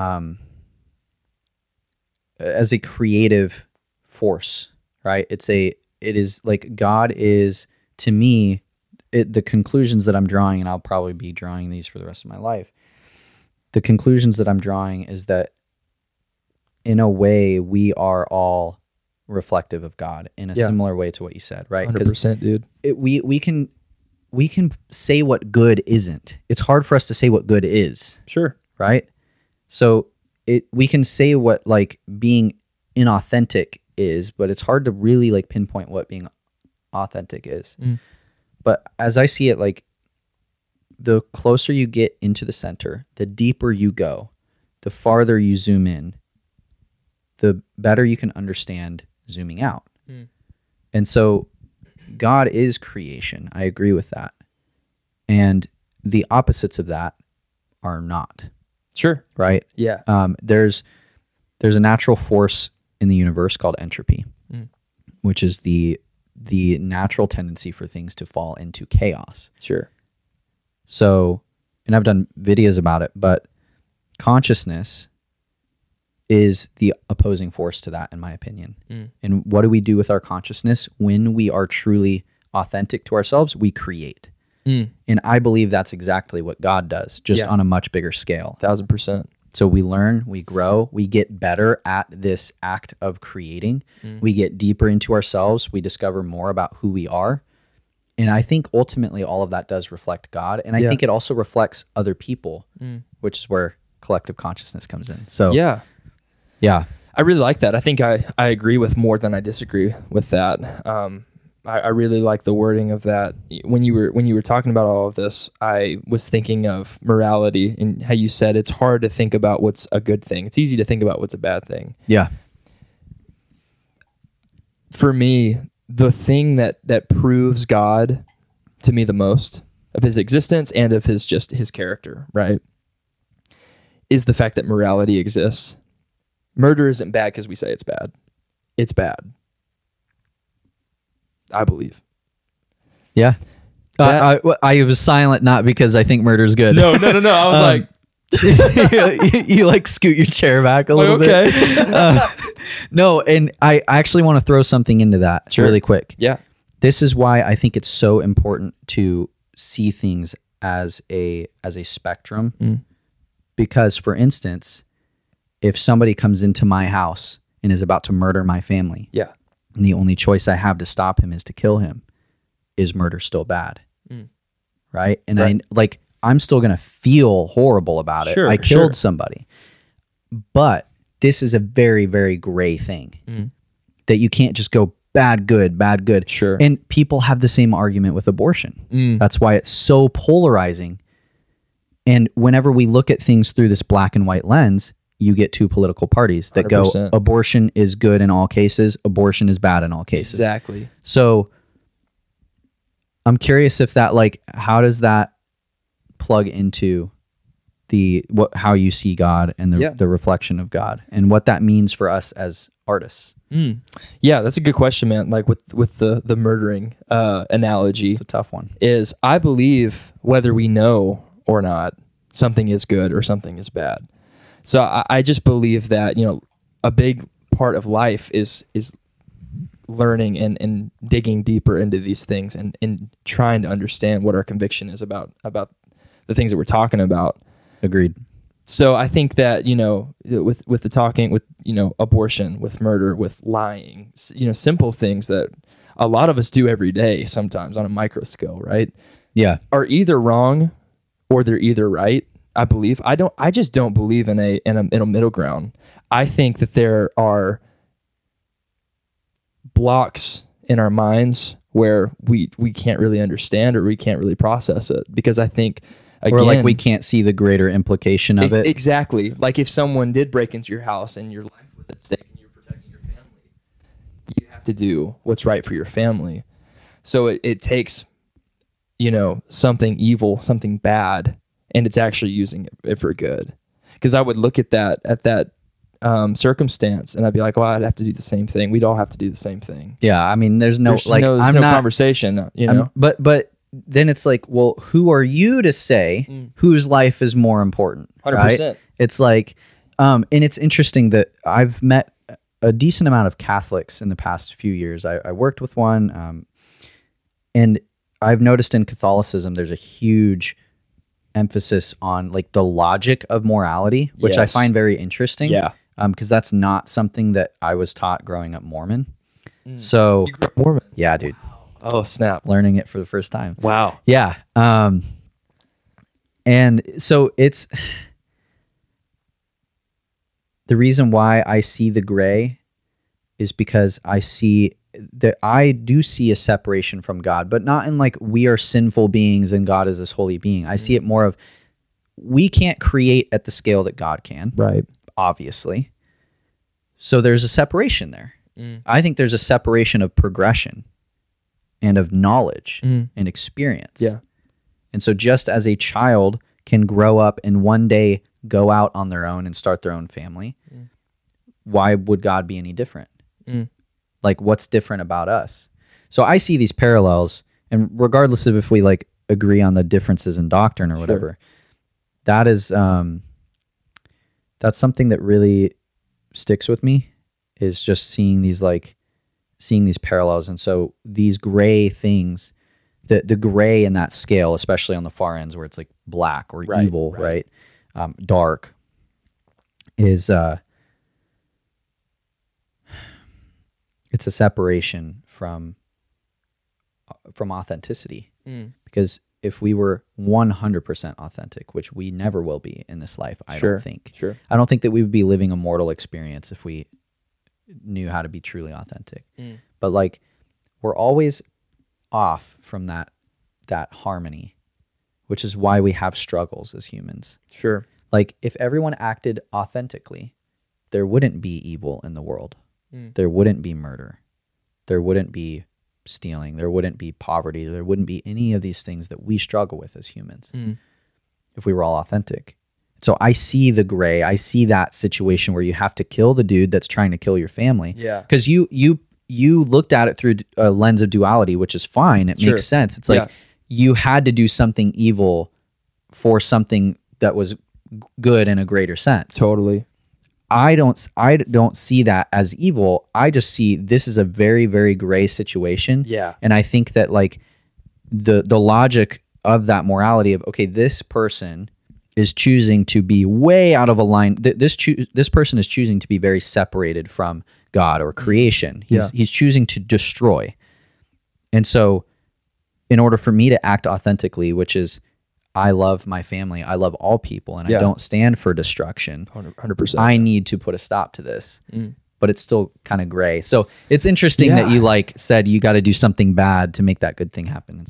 creative force, right? It is like God is, to me, the conclusions that I'm drawing, and I'll probably be drawing these for the rest of my life. The conclusions that I'm drawing is that in a way we are all reflective of God in a similar way to what you said, right? 100%, dude. We can say what good isn't. It's hard for us to say what good is. Sure. Right? So we can say what like being inauthentic is, but it's hard to really like pinpoint what being authentic is. But as I see it, like the closer you get into the center, the deeper you go, the farther you zoom in, the better you can understand zooming out. And so God is creation. I agree with that. And the opposites of that are not. Sure. Right? Yeah. There's a natural force in the universe called entropy, which is the natural tendency for things to fall into chaos. Sure. So, and I've done videos about it, but consciousness is the opposing force to that, in my opinion. And what do we do with our consciousness when we are truly authentic to ourselves? We create. And I believe that's exactly what God does, just on a much bigger scale. 1,000%. So we learn, we grow, we get better at this act of creating. We get deeper into ourselves. We discover more about who we are. And I think ultimately all of that does reflect God. And I think it also reflects other people, which is where collective consciousness comes in. So Yeah. yeah. I really like that. I think I agree with more than I disagree with that. I really like the wording of that. When you were talking about all of this, I was thinking of morality and how you said it's hard to think about what's a good thing. It's easy to think about what's a bad thing. Yeah. For me, the thing that proves God to me the most of his existence and of his character, right, is the fact that morality exists. Murder isn't bad because we say it's bad. It's bad. I believe. Yeah. I was silent not because I think murder's good. No. I was like, you like scoot your chair back a little okay. bit. No, and I actually want to throw something into that really quick. Yeah. This is why I think it's so important to see things as a spectrum. Because, for instance, if somebody comes into my house and is about to murder my family, Yeah. and the only choice I have to stop him is to kill him, is murder still bad? Right? And Right. I'm still going to feel horrible about it. Sure, I killed sure. somebody. But this is a very, very gray thing that you can't just go bad, good, bad, good. Sure. And people have the same argument with abortion. That's why it's so polarizing. And whenever we look at things through this black and white lens, you get two political parties that 100%. go, abortion is good in all cases, abortion is bad in all cases. Exactly. So I'm curious if that, like, how does that plug into how you see God and the reflection of God and what that means for us as artists? Yeah, that's a good question, man. Like with the murdering analogy, It's a tough one. is I believe whether we know or not, something is good or something is bad. So I just believe that, a big part of life is learning and digging deeper into these things and trying to understand what our conviction is about the things that we're talking about. Agreed. So I think that, with the talking, with, abortion, with murder, with lying, simple things that a lot of us do every day, sometimes on a micro scale, right? Yeah. Are either wrong or they're either right. I believe. I just don't believe in a middle ground. I think that there are blocks in our minds where we can't really understand or we can't really process it, because I think, again, Or like we can't see the greater implication of it. Exactly. Like if someone did break into your house and your life was at stake and you're protecting your family, you have to do what's right for your family. So it takes, something evil, something bad, and it's actually using it for good. Because I would look at that circumstance and I'd be like, well, I'd have to do the same thing. We'd all have to do the same thing. Yeah. I mean, there's no, There's like, no I'm not, conversation, but then it's like, well, who are you to say whose life is more important? 100%. Right? It's like, and it's interesting that I've met a decent amount of Catholics in the past few years. I worked with one, and I've noticed in Catholicism, there's a huge emphasis on like the logic of morality, which I Yes. find very interesting. Yeah. Because that's not something that I was taught growing up Mormon. So You grew up Mormon. yeah, dude, Oh, snap. learning it for the first time. Wow. Yeah. And so it's the reason why I see the gray is because I do see a separation from God, but not in like we are sinful beings and God is this holy being. I see it more of we can't create at the scale that God can, Right. obviously. So there's a separation there. I think there's a separation of progression and of knowledge and experience. Yeah. And so just as a child can grow up and one day go out on their own and start their own family, why would God be any different? Like, what's different about us? So I see these parallels, and regardless of if we like agree on the differences in doctrine or whatever, that is that's something that really sticks with me, is just seeing these parallels. And so these gray things, the gray in that scale, especially on the far ends where it's like black or evil, right? Dark. is it's a separation from authenticity. Because if we were 100% authentic, which we never will be in this life, I don't think. Sure. I don't think that we would be living a mortal experience if we knew how to be truly authentic. But like, we're always off from that harmony, which is why we have struggles as humans. Sure. Like, if everyone acted authentically, there wouldn't be evil in the world. There wouldn't be murder. There wouldn't be stealing. There wouldn't be poverty. There wouldn't be any of these things that we struggle with as humans if we were all authentic. So I see the gray. I see that situation where you have to kill the dude that's trying to kill your family. Yeah. Because you looked at it through a lens of duality, which is fine. It makes sense. It's like you had to do something evil for something that was good in a greater sense. Totally. I don't see that as evil. I just see this is a very, very gray situation. Yeah. And I think that like the logic of that morality of, okay, this person is choosing to be way out of a line. This person is choosing to be very separated from God or creation. He's choosing to destroy. And so in order for me to act authentically, which is I love my family, I love all people, and I don't stand for destruction. 100%. I need to put a stop to this. But it's still kind of gray. So it's interesting that you like said you got to do something bad to make that good thing happen.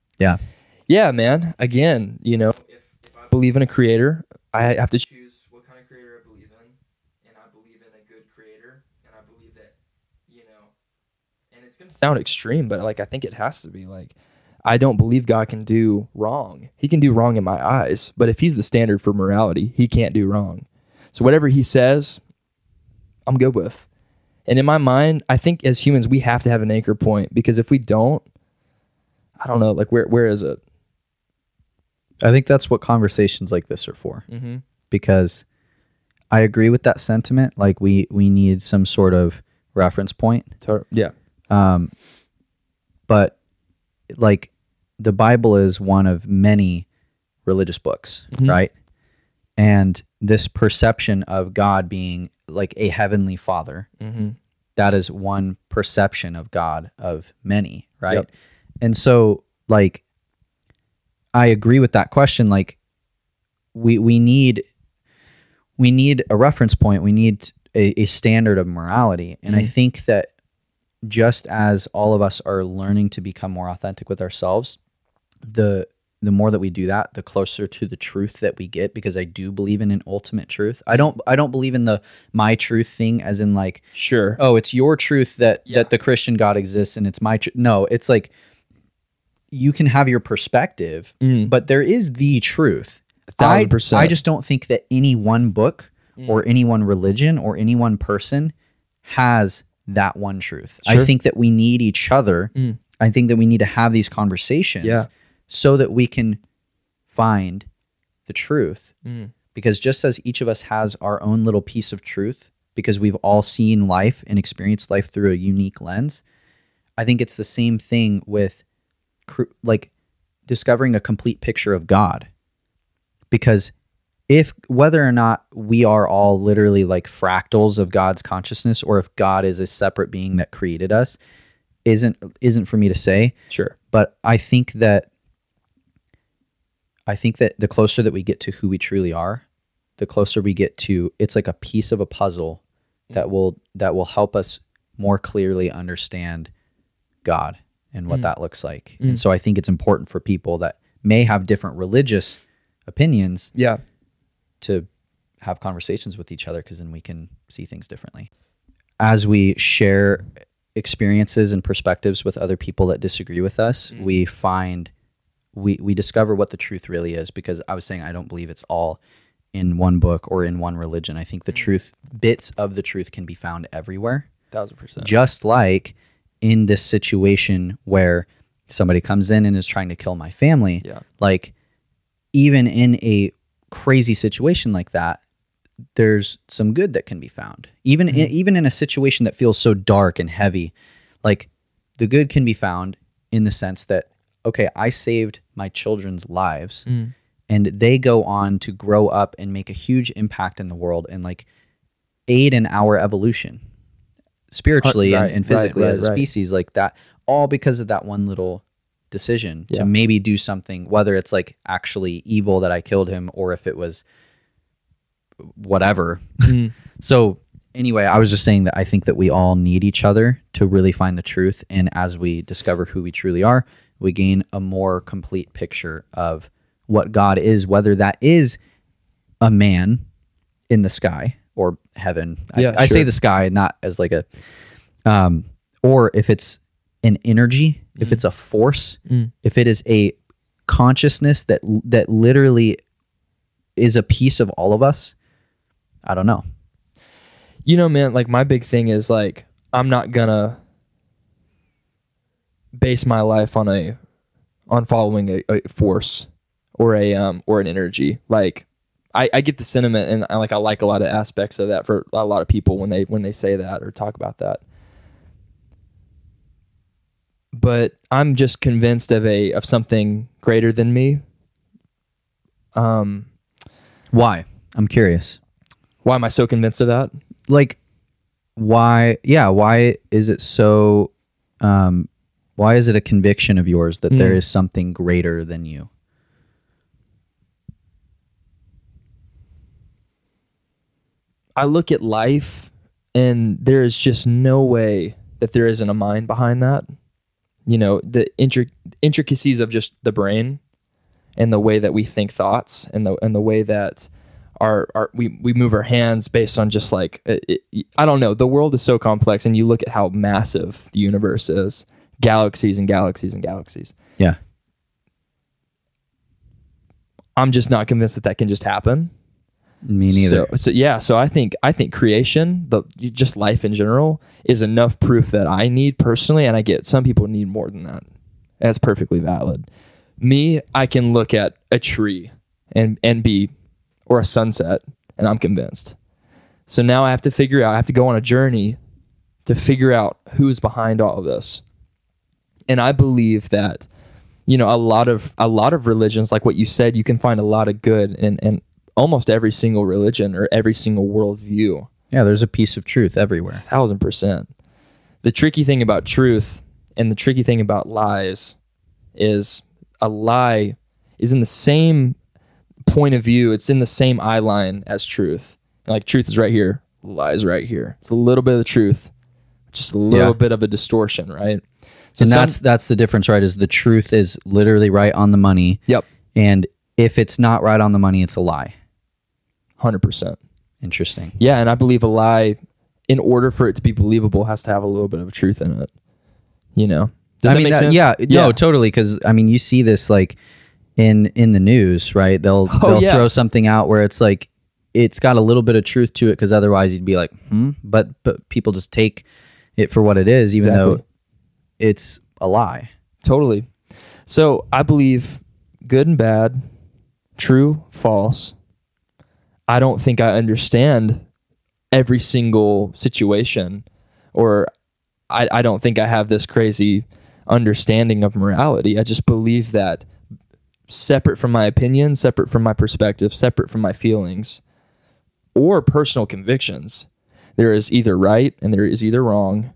Yeah, man. Again, you know, if I believe in a creator, I have to choose what kind of creator I believe in, and I believe in a good creator, and I believe that, you know, and it's going to sound extreme, but like I think it has to be like, I don't believe God can do wrong. He can do wrong in my eyes, but if he's the standard for morality, he can't do wrong. So whatever he says, I'm good with. And in my mind, I think as humans, we have to have an anchor point, because if we don't, I don't know, like where is it? I think that's what conversations like this are for. Because I agree with that sentiment. Like we need some sort of reference point. Yeah. But like the Bible is one of many religious books, right? And this perception of God being like a heavenly father, that is one perception of God of many, right? Yep. And so like, I agree with that question. Like we need a reference point. We need a standard of morality. And I think that just as all of us are learning to become more authentic with ourselves, the more that we do that, the closer to the truth that we get, because I do believe in an ultimate truth. I don't believe in the my truth thing as in like, oh, it's your truth that the Christian God exists and it's my truth. No, it's like you can have your perspective, but there is the truth. 1,000%. I just don't think that any one book or any one religion or any one person has that one truth. I think that we need each other. I think that we need to have these conversations so that we can find the truth. Because just as each of us has our own little piece of truth, because we've all seen life and experienced life through a unique lens, I think it's the same thing with like discovering a complete picture of God. Because whether or not we are all literally like fractals of God's consciousness, or if God is a separate being that created us, isn't for me to say. But I think that the closer that we get to who we truly are, the closer we get to, it's like a piece of a puzzle that will help us more clearly understand God and what that looks like. And so I think it's important for people that may have different religious opinions to have conversations with each other, because then we can see things differently. As we share experiences and perspectives with other people that disagree with us, we find we discover what the truth really is. Because I was saying I don't believe it's all in one book or in one religion. I think the truth, bits of the truth, can be found everywhere. 1,000%. Just like in this situation where somebody comes in and is trying to kill my family, like even in a crazy situation like that, there's some good that can be found. Even in a situation that feels so dark and heavy, like the good can be found in the sense that, okay, I saved my children's lives, and they go on to grow up and make a huge impact in the world and like aid in our evolution spiritually and physically as a species, like that, all because of that one little decision to maybe do something, whether it's like actually evil that I killed him or if it was whatever. So anyway, I was just saying that I think that we all need each other to really find the truth. And as we discover who we truly are, we gain a more complete picture of what God is, whether that is a man in the sky or heaven. I say the sky not as like a, or if it's an energy, if it's a force, if it is a consciousness that literally is a piece of all of us. I don't know. You know, man, like my big thing is like, I'm not gonna base my life on following a force or an energy. Like I get the sentiment, and I like a lot of aspects of that for a lot of people when they say that or talk about that. But I'm just convinced of something greater than me. Why? I'm curious. Why am I so convinced of that? Like, why is it so, why is it a conviction of yours that there is something greater than you? I look at life and there is just no way that there isn't a mind behind that. You know, the intricacies of just the brain and the way that we think thoughts and the way that we move our hands based on just like, I don't know. The world is so complex, and you look at how massive the universe is, galaxies and galaxies and galaxies. Yeah. I'm just not convinced that can just happen. Me neither. So I think creation, just life in general, is enough proof that I need personally, and I get some people need more than that. That's perfectly valid. Me, I can look at a tree and be, or a sunset, and I'm convinced. So now I have to go on a journey to figure out who's behind all of this. And I believe that, you know, a lot of religions, like what you said, you can find a lot of good in almost every single religion or every single worldview. Yeah, there's a piece of truth everywhere. 1,000%. The tricky thing about truth and the tricky thing about lies is a lie is in the same point of view. It's in the same eye line as truth. Like truth is right here, lies right here. It's a little bit of the truth, just a little bit of a distortion, right? So that's the difference, right? Is the truth is literally right on the money. Yep. And if it's not right on the money, it's a lie. 100%. Interesting. Yeah, and I believe a lie, in order for it to be believable, has to have a little bit of truth in it. You know? Does that make sense? Yeah, no, totally. Because I mean, you see this like in the news, right? They'll throw something out where it's like it's got a little bit of truth to it, because otherwise you'd be like, but people just take it for what it is, even though it's a lie. Totally. So I believe good and bad, true, false. I don't think I understand every single situation, or I don't think I have this crazy understanding of morality. I just believe that separate from my opinion, separate from my perspective, separate from my feelings or personal convictions, there is either right and there is either wrong.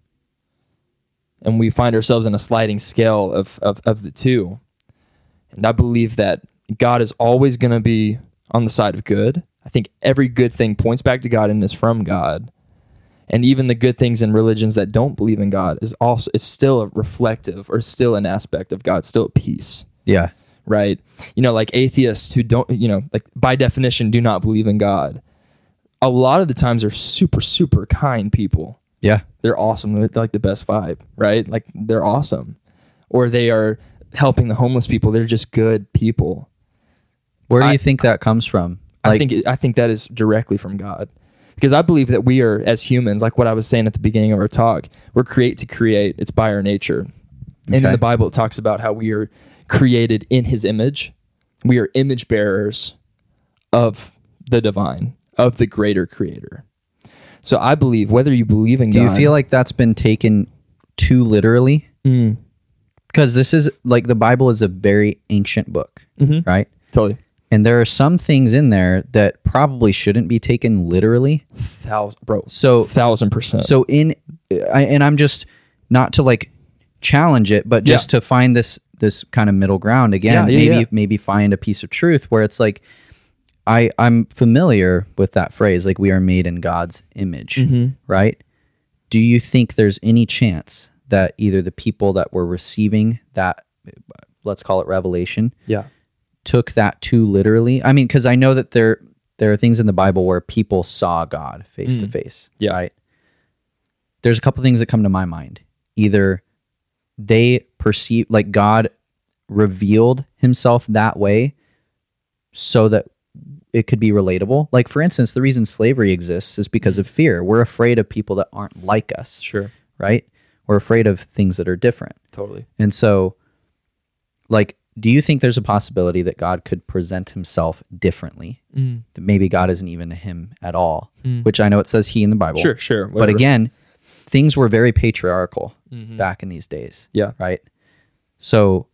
And we find ourselves in a sliding scale of the two. And I believe that God is always going to be on the side of good. I think every good thing points back to God and is from God. And even the good things in religions that don't believe in God is still a reflective, or still an aspect of God, still at peace. Yeah. Right? You know, like atheists who don't, you know, like by definition do not believe in God, a lot of the times are super, super kind people. Yeah. They're awesome. They're like the best vibe, right? Like they're awesome. Or they are helping the homeless people. They're just good people. Where do you think that comes from? Like, I think that is directly from God. Because I believe that we are, as humans, like what I was saying at the beginning of our talk, we're create to create. It's by our nature. And in the Bible, it talks about how we are created in his image. We are image bearers of the divine, of the greater creator. So I believe, whether you believe in God... Do you feel like that's been taken too literally? Because this is, like, the Bible is a very ancient book, right? Totally. And there are some things in there that probably shouldn't be taken literally. 1,000%. So and I'm just not to like challenge it, but just to find this kind of middle ground again. Maybe find a piece of truth where it's like I'm familiar with that phrase, like we are made in God's image, right? Do you think there's any chance that either the people that were receiving that, let's call it revelation, took that too literally? I mean, because I know that there are things in the Bible where people saw God face to face, right? There's a couple things that come to my mind. Either they perceive, like God revealed himself that way so that it could be relatable. Like, for instance, the reason slavery exists is because of fear. We're afraid of people that aren't like us. Sure. Right? We're afraid of things that are different. Totally. And so, like, do you think there's a possibility that God could present himself differently? That maybe God isn't even a him at all, which I know it says he in the Bible. Sure. Whatever. But again, things were very patriarchal back in these days. Yeah. Right? So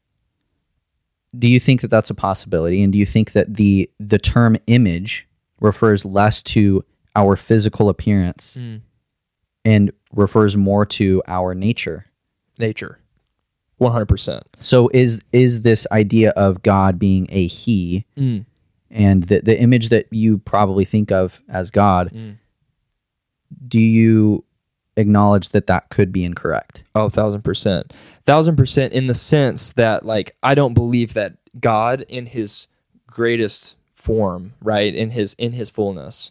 do you think that that's a possibility? And do you think that the term image refers less to our physical appearance and refers more to our nature? Nature. 100%. So is this idea of God being a he and the image that you probably think of as God, do you acknowledge that could be incorrect? Oh, 1,000%. 1,000% in the sense that, like, I don't believe that God in his greatest form, right, in his fullness,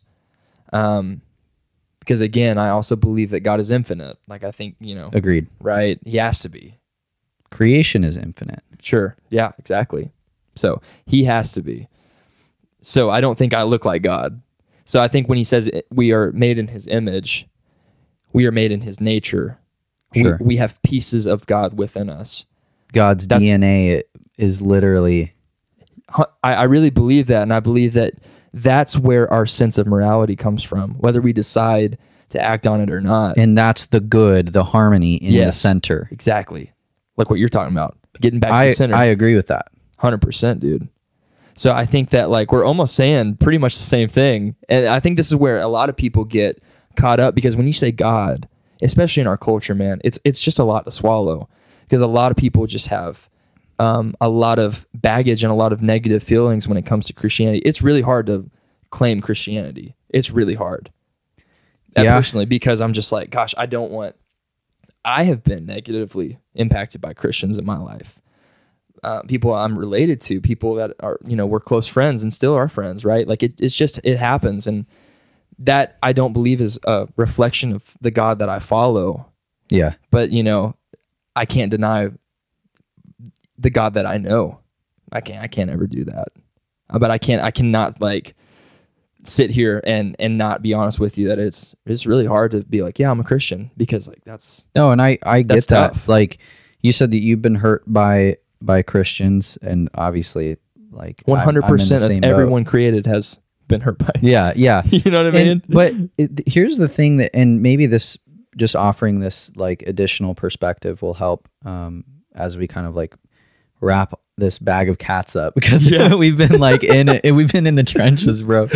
because again, I also believe that God is infinite. Like, I think, Agreed. Right? He has to be. Creation is infinite. Sure. Yeah, exactly. So he has to be. So I don't think I look like God. So I think when he says we are made in his image, we are made in his nature. Sure. We have pieces of God within us. God's DNA is literally... I really believe that, and I believe that that's where our sense of morality comes from, whether we decide to act on it or not. And that's the good, the harmony in the center. Exactly. Like what you're talking about. Getting back to the center. I agree with that. 100%, dude. So I think that, like, we're almost saying pretty much the same thing. And I think this is where a lot of people get caught up, because when you say God, especially in our culture, man, it's just a lot to swallow, because a lot of people just have a lot of baggage and a lot of negative feelings when it comes to Christianity. It's really hard to claim Christianity. It's really hard. Personally, because I'm just like, gosh, I have been negatively impacted by Christians in my life. People I'm related to, people that are, we're close friends and still are friends, right? Like it happens. And that I don't believe is a reflection of the God that I follow. Yeah. But, I can't deny the God that I know. I can't ever do that. But I cannot like sit here and not be honest with you that it's really hard to be like, yeah, I'm a Christian, because like that's... No, and I get that. Tough. Like you said that you've been hurt by Christians, and obviously like 100% of everyone created has been hurt by. Yeah. You know what I mean? But here's the thing that, and maybe this, just offering this like additional perspective will help as we kind of like wrap this bag of cats up, because we've been like we've been in the trenches, bro.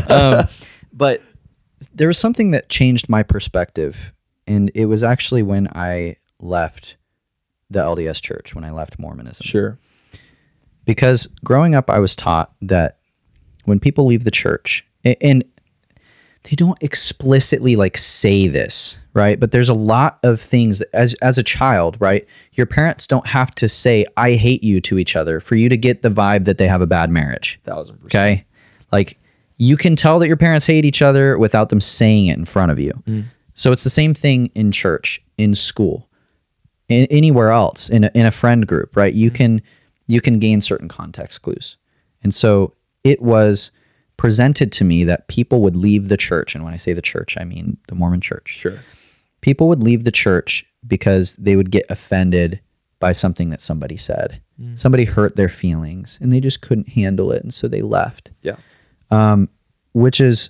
But there was something that changed my perspective, and it was actually when I left the LDS church, when I left Mormonism. Sure. Because growing up, I was taught that when people leave the church, and they don't explicitly like say this, right? But there's a lot of things as a child, right? Your parents don't have to say, I hate you to each other for you to get the vibe that they have a bad marriage. 1,000%. Okay. Like you can tell that your parents hate each other without them saying it in front of you. So it's the same thing in church, in school, anywhere else, in a friend group, right? You can gain certain context clues. And so it was presented to me that people would leave the church. And when I say the church, I mean the Mormon church. Sure. People would leave the church because they would get offended by something that somebody said. Somebody hurt their feelings and they just couldn't handle it. And so they left. Yeah. Which is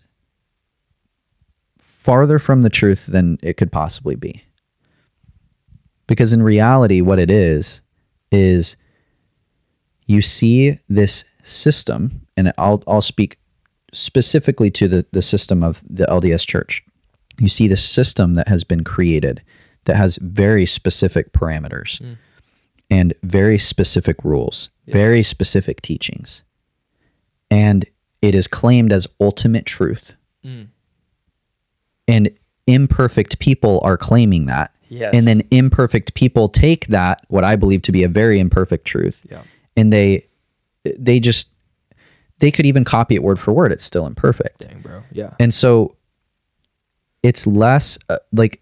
farther from the truth than it could possibly be. Because in reality, what it is you see this system, and I'll speak specifically to the system of the LDS Church. You see this system that has been created that has very specific parameters and very specific rules, very specific teachings. And it is claimed as ultimate truth. And imperfect people are claiming that. Yes. And then imperfect people take that, what I believe to be a very imperfect truth, and they could even copy it word for word. It's still imperfect. Dang, bro. Yeah. And so it's less like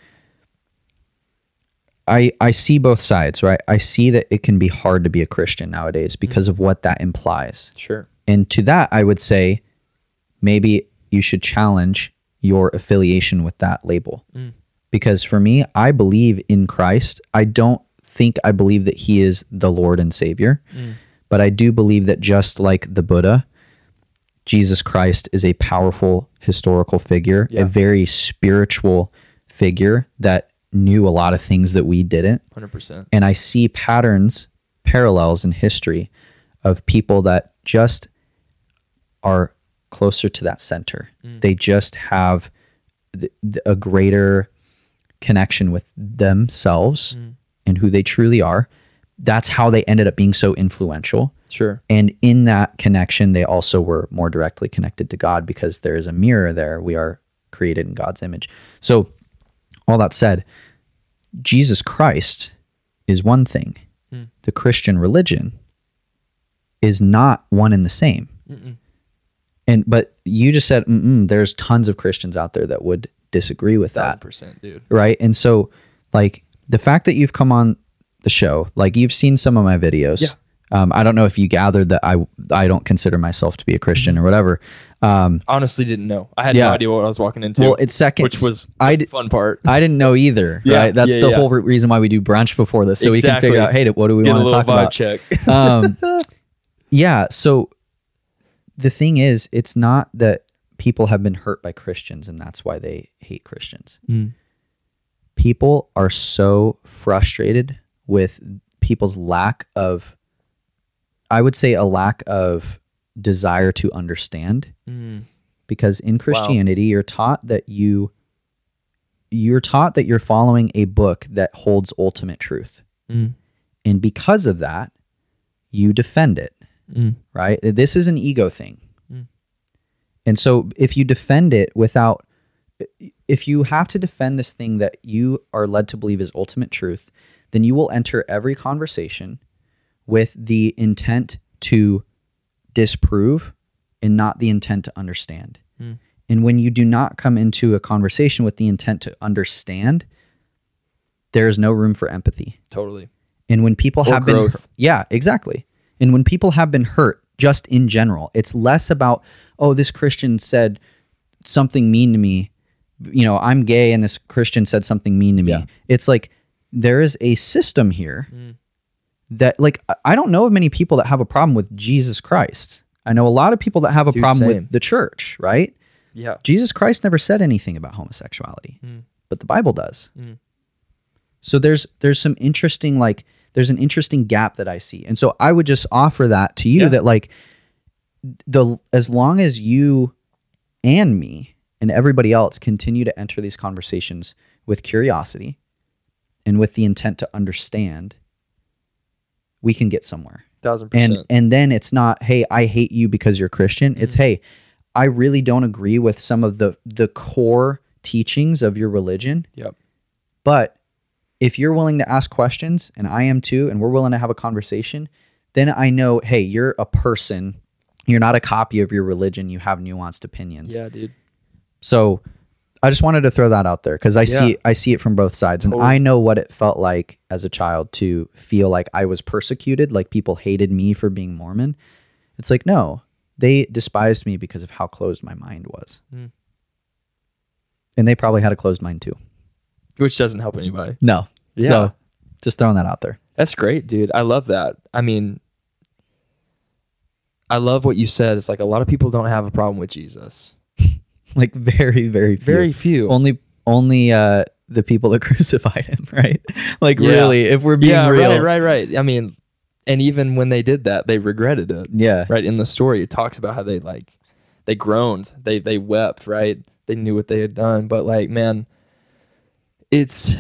I see both sides, right? I see that it can be hard to be a Christian nowadays because of what that implies. Sure. And to that, I would say maybe you should challenge your affiliation with that label. Because for me, I believe in Christ. I don't think I believe that he is the Lord and Savior, but I do believe that just like the Buddha, Jesus Christ is a powerful historical figure, a very spiritual figure that knew a lot of things that we didn't. 100%. And I see patterns, parallels in history of people that just are closer to that center. They just have a greater connection with themselves and who they truly are. That's how they ended up being so influential. Sure. And in that connection, they also were more directly connected to God because there is a mirror there. We are created in God's image. So all that said, Jesus Christ is one thing. The Christian religion is not one and the same. But you just said, there's tons of Christians out there that would disagree with that. 1,000%, dude. Right? And so like the fact that you've come on the show, like you've seen some of my videos. Yeah. I don't know if you gathered that I don't consider myself to be a Christian or whatever. Honestly, didn't know. I had no idea what I was walking into. Well, it's second, which was the fun part. I didn't know either. Right? That's the whole reason why we do brunch before this, so we can figure out, hey, what do we want to talk about? Check. Yeah. So the thing is, it's not that people have been hurt by Christians and that's why they hate Christians. People are so frustrated with people's lack of, I would say, a lack of desire to understand. Because in Christianity, you're taught that you're following a book that holds ultimate truth. And because of that, you defend it. Right? This is an ego thing. And so if you defend it if you have to defend this thing that you are led to believe is ultimate truth, then you will enter every conversation with the intent to disprove and not the intent to understand. And when you do not come into a conversation with the intent to understand, there is no room for empathy. Totally. And when people have growth. been, yeah, exactly. And when people have been hurt, just in general, it's less about, oh, this Christian said something mean to me. You know, I'm gay and this Christian said something mean to me. Yeah. It's like, there is a system here that, like, I don't know of many people that have a problem with Jesus Christ. I know a lot of people that have a problem with the church, right? Yeah. Jesus Christ never said anything about homosexuality, but the Bible does. So there's some interesting, like, there's an interesting gap that I see. And so I would just offer that to you that, like, as long as you and me and everybody else continue to enter these conversations with curiosity and with the intent to understand, we can get somewhere. 1,000%. And then it's not, hey, I hate you because you're Christian. It's, hey, I really don't agree with some of the core teachings of your religion. Yep. But if you're willing to ask questions, and I am too, and we're willing to have a conversation, then I know, hey, you're a person. You're not a copy of your religion. You have nuanced opinions. Yeah, dude. So I just wanted to throw that out there because I see it from both sides. And I know what it felt like as a child to feel like I was persecuted, like people hated me for being Mormon. It's like, no, they despised me because of how closed my mind was. And they probably had a closed mind too. Which doesn't help anybody. No. Yeah. So just throwing that out there. That's great, dude. I love that. I mean, I love what you said. It's like a lot of people don't have a problem with Jesus. Like very, very few. Very few. Only the people that crucified him, right? Like really, if we're being real. Right. I mean, And even when they did that, they regretted it. Yeah. Right. In the story, it talks about how they groaned, they wept, right? They knew what they had done. But like, man, it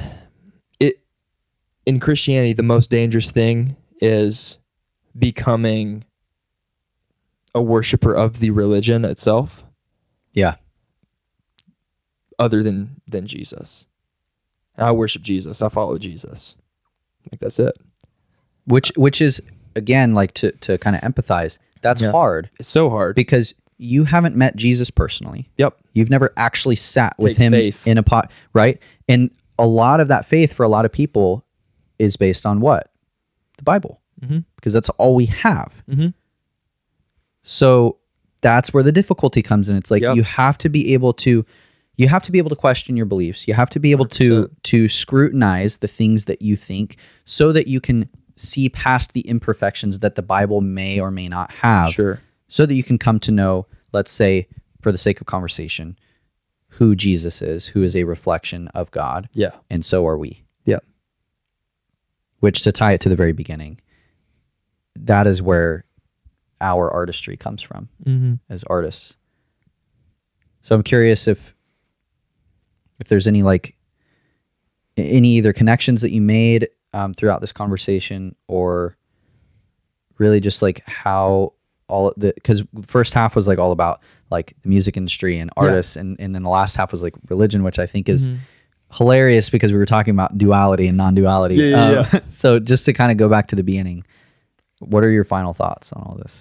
in Christianity, the most dangerous thing is becoming a worshiper of the religion itself. Yeah. Other than Jesus. I worship Jesus. I follow Jesus. Like, that's it. Which is, again, like to kind of empathize, that's hard. It's so hard. Because you haven't met Jesus personally. Yep. You've never actually sat with Takes him faith. in a pot, right? And a lot of that faith for a lot of people is based on what? The Bible. Mm-hmm. Because that's all we have. Mm-hmm. So that's where the difficulty comes in. It's like you have to be able to question your beliefs. You have to be able 100%. to scrutinize the things that you think so that you can see past the imperfections that the Bible may or may not have. Sure. So that you can come to know, let's say, for the sake of conversation, who Jesus is, who is a reflection of God. Yeah. And so are we. Yeah. Which, to tie it to the very beginning, that is where our artistry comes from as artists. So I'm curious if there's any either connections that you made throughout this conversation, or really just like how all the, because the first half was like all about like the music industry and artists, and then the last half was like religion, which I think is hilarious because we were talking about duality and non-duality. Yeah. So just to kind of go back to the beginning, what are your final thoughts on all this?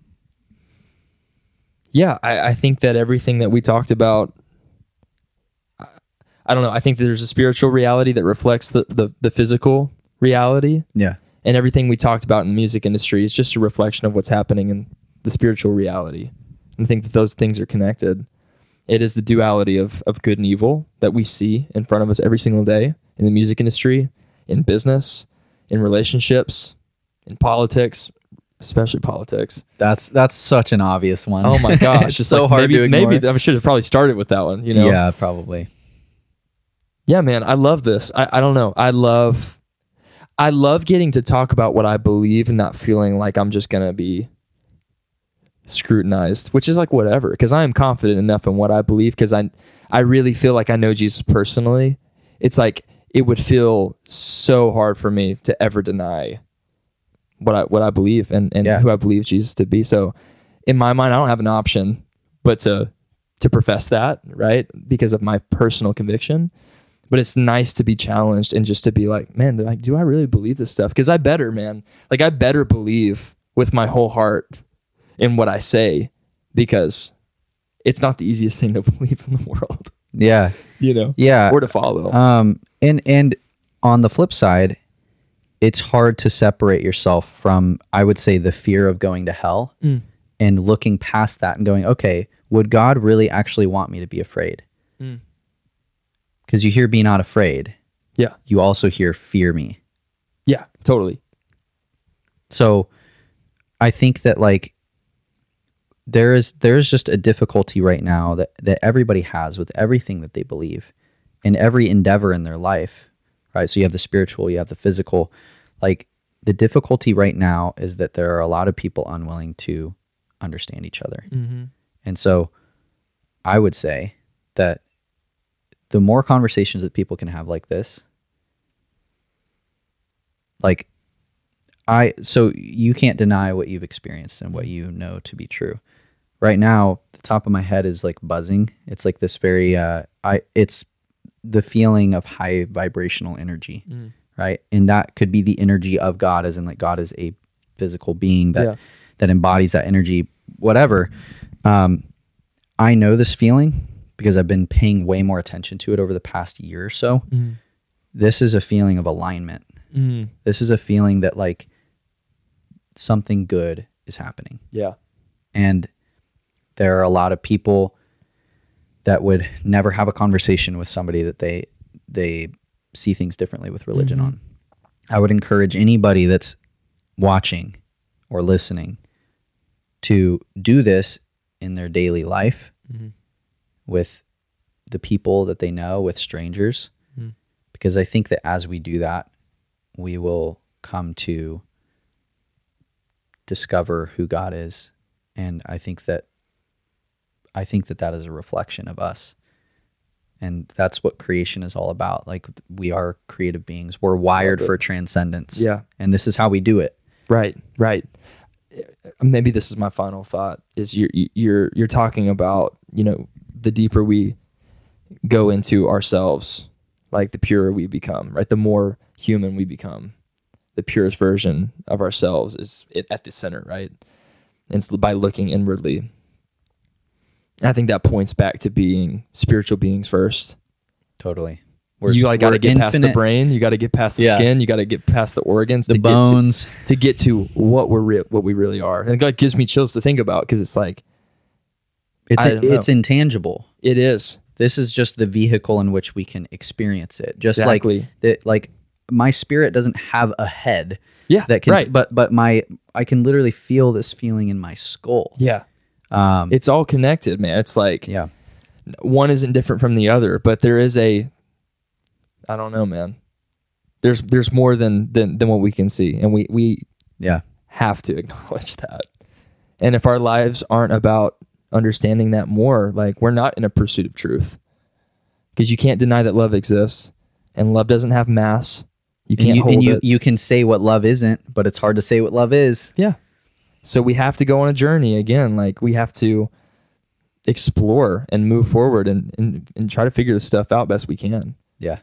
Yeah, I think that everything that we talked about, I don't know, I think that there's a spiritual reality that reflects the physical reality. Yeah. And everything we talked about in the music industry is just a reflection of what's happening in the spiritual reality. And I think that those things are connected. It is the duality of good and evil that we see in front of us every single day in the music industry, in business, in relationships, in politics, especially politics. That's such an obvious one. Oh my gosh. It's so like hard to ignore. Maybe I should have probably started with that one, you know? Yeah, probably. Yeah, man, I love this. I don't know. I love getting to talk about what I believe and not feeling like I'm just going to be scrutinized, which is like whatever, because I am confident enough in what I believe, because I really feel like I know Jesus personally. It's like it would feel so hard for me to ever deny what I believe and who I believe Jesus to be. So in my mind, I don't have an option but to profess that, right? Because of my personal conviction. But it's nice to be challenged and just to be like, man, like, do I really believe this stuff? Because I better, man. Like, I better believe with my whole heart in what I say, because it's not the easiest thing to believe in the world. Yeah. You know? Yeah. Or to follow. And on the flip side, it's hard to separate yourself from, I would say, the fear of going to hell and looking past that and going, okay, would God really actually want me to be afraid? Because you hear be not afraid. Yeah. You also hear fear me. Yeah, totally. So I think that like there is just a difficulty right now that everybody has with everything that they believe in every endeavor in their life, right? So you have the spiritual, you have the physical. Like the difficulty right now is that there are a lot of people unwilling to understand each other. And so I would say that the more conversations that people can have like this, like so you can't deny what you've experienced and what you know to be true. Right now, the top of my head is like buzzing. It's like this very, it's the feeling of high vibrational energy, right? And that could be the energy of God, as in like God is a physical being that embodies that energy, whatever. I know this feeling because I've been paying way more attention to it over the past year or so. This is a feeling of alignment. This is a feeling that like something good is happening. Yeah. And there are a lot of people that would never have a conversation with somebody that they see things differently with religion on. I would encourage anybody that's watching or listening to do this in their daily life with the people that they know, with strangers, because I think that as we do that, we will come to discover who God is. And I think that that is a reflection of us. And that's what creation is all about. Like, we are creative beings. We're wired for transcendence. Yeah. And this is how we do it. Right. Maybe this is my final thought, is you're talking about, the deeper we go into ourselves, like the purer we become, right? The more human we become, the purest version of ourselves is at the center, right? And it's by looking inwardly. I think that points back to being spiritual beings first. Totally. You got to get past the brain. You got to get past the skin. You got to get past the organs, the bones, to get to what we really are. And it gives me chills to think about, because it's like it's intangible. It is. This is just the vehicle in which we can experience it. Just like my spirit doesn't have a head. Yeah. That can, right. But I can literally feel this feeling in my skull. Yeah. It's all connected, man. It's like, one isn't different from the other, but there is I don't know, man. There's more than what we can see, and we have to acknowledge that. And if our lives aren't about understanding that more, like, we're not in a pursuit of truth, because you can't deny that love exists, and love doesn't have mass. You can't hold it. You can say what love isn't, but it's hard to say what love is. Yeah. So we have to go on a journey again. Like, we have to explore and move forward and try to figure this stuff out best we can. Yeah.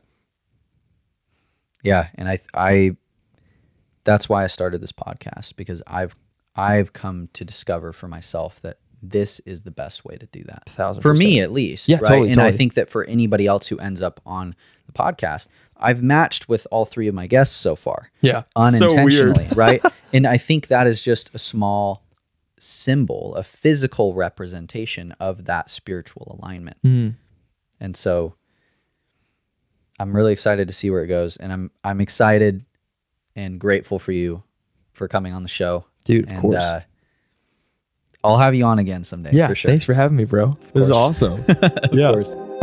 Yeah. And I that's why I started this podcast, because I've come to discover for myself that this is the best way to do that. 1,000%. For me, at least. Yeah, right? totally. And I think that for anybody else who ends up on the podcast, I've matched with all three of my guests so far. Yeah. Unintentionally, so right? And I think that is just a small symbol, a physical representation of that spiritual alignment. Mm. And so I'm really excited to see where it goes. And I'm excited and grateful for you for coming on the show. Dude, of course. I'll have you on again someday. Yeah, for sure. Thanks for having me, bro. This is awesome. Of course.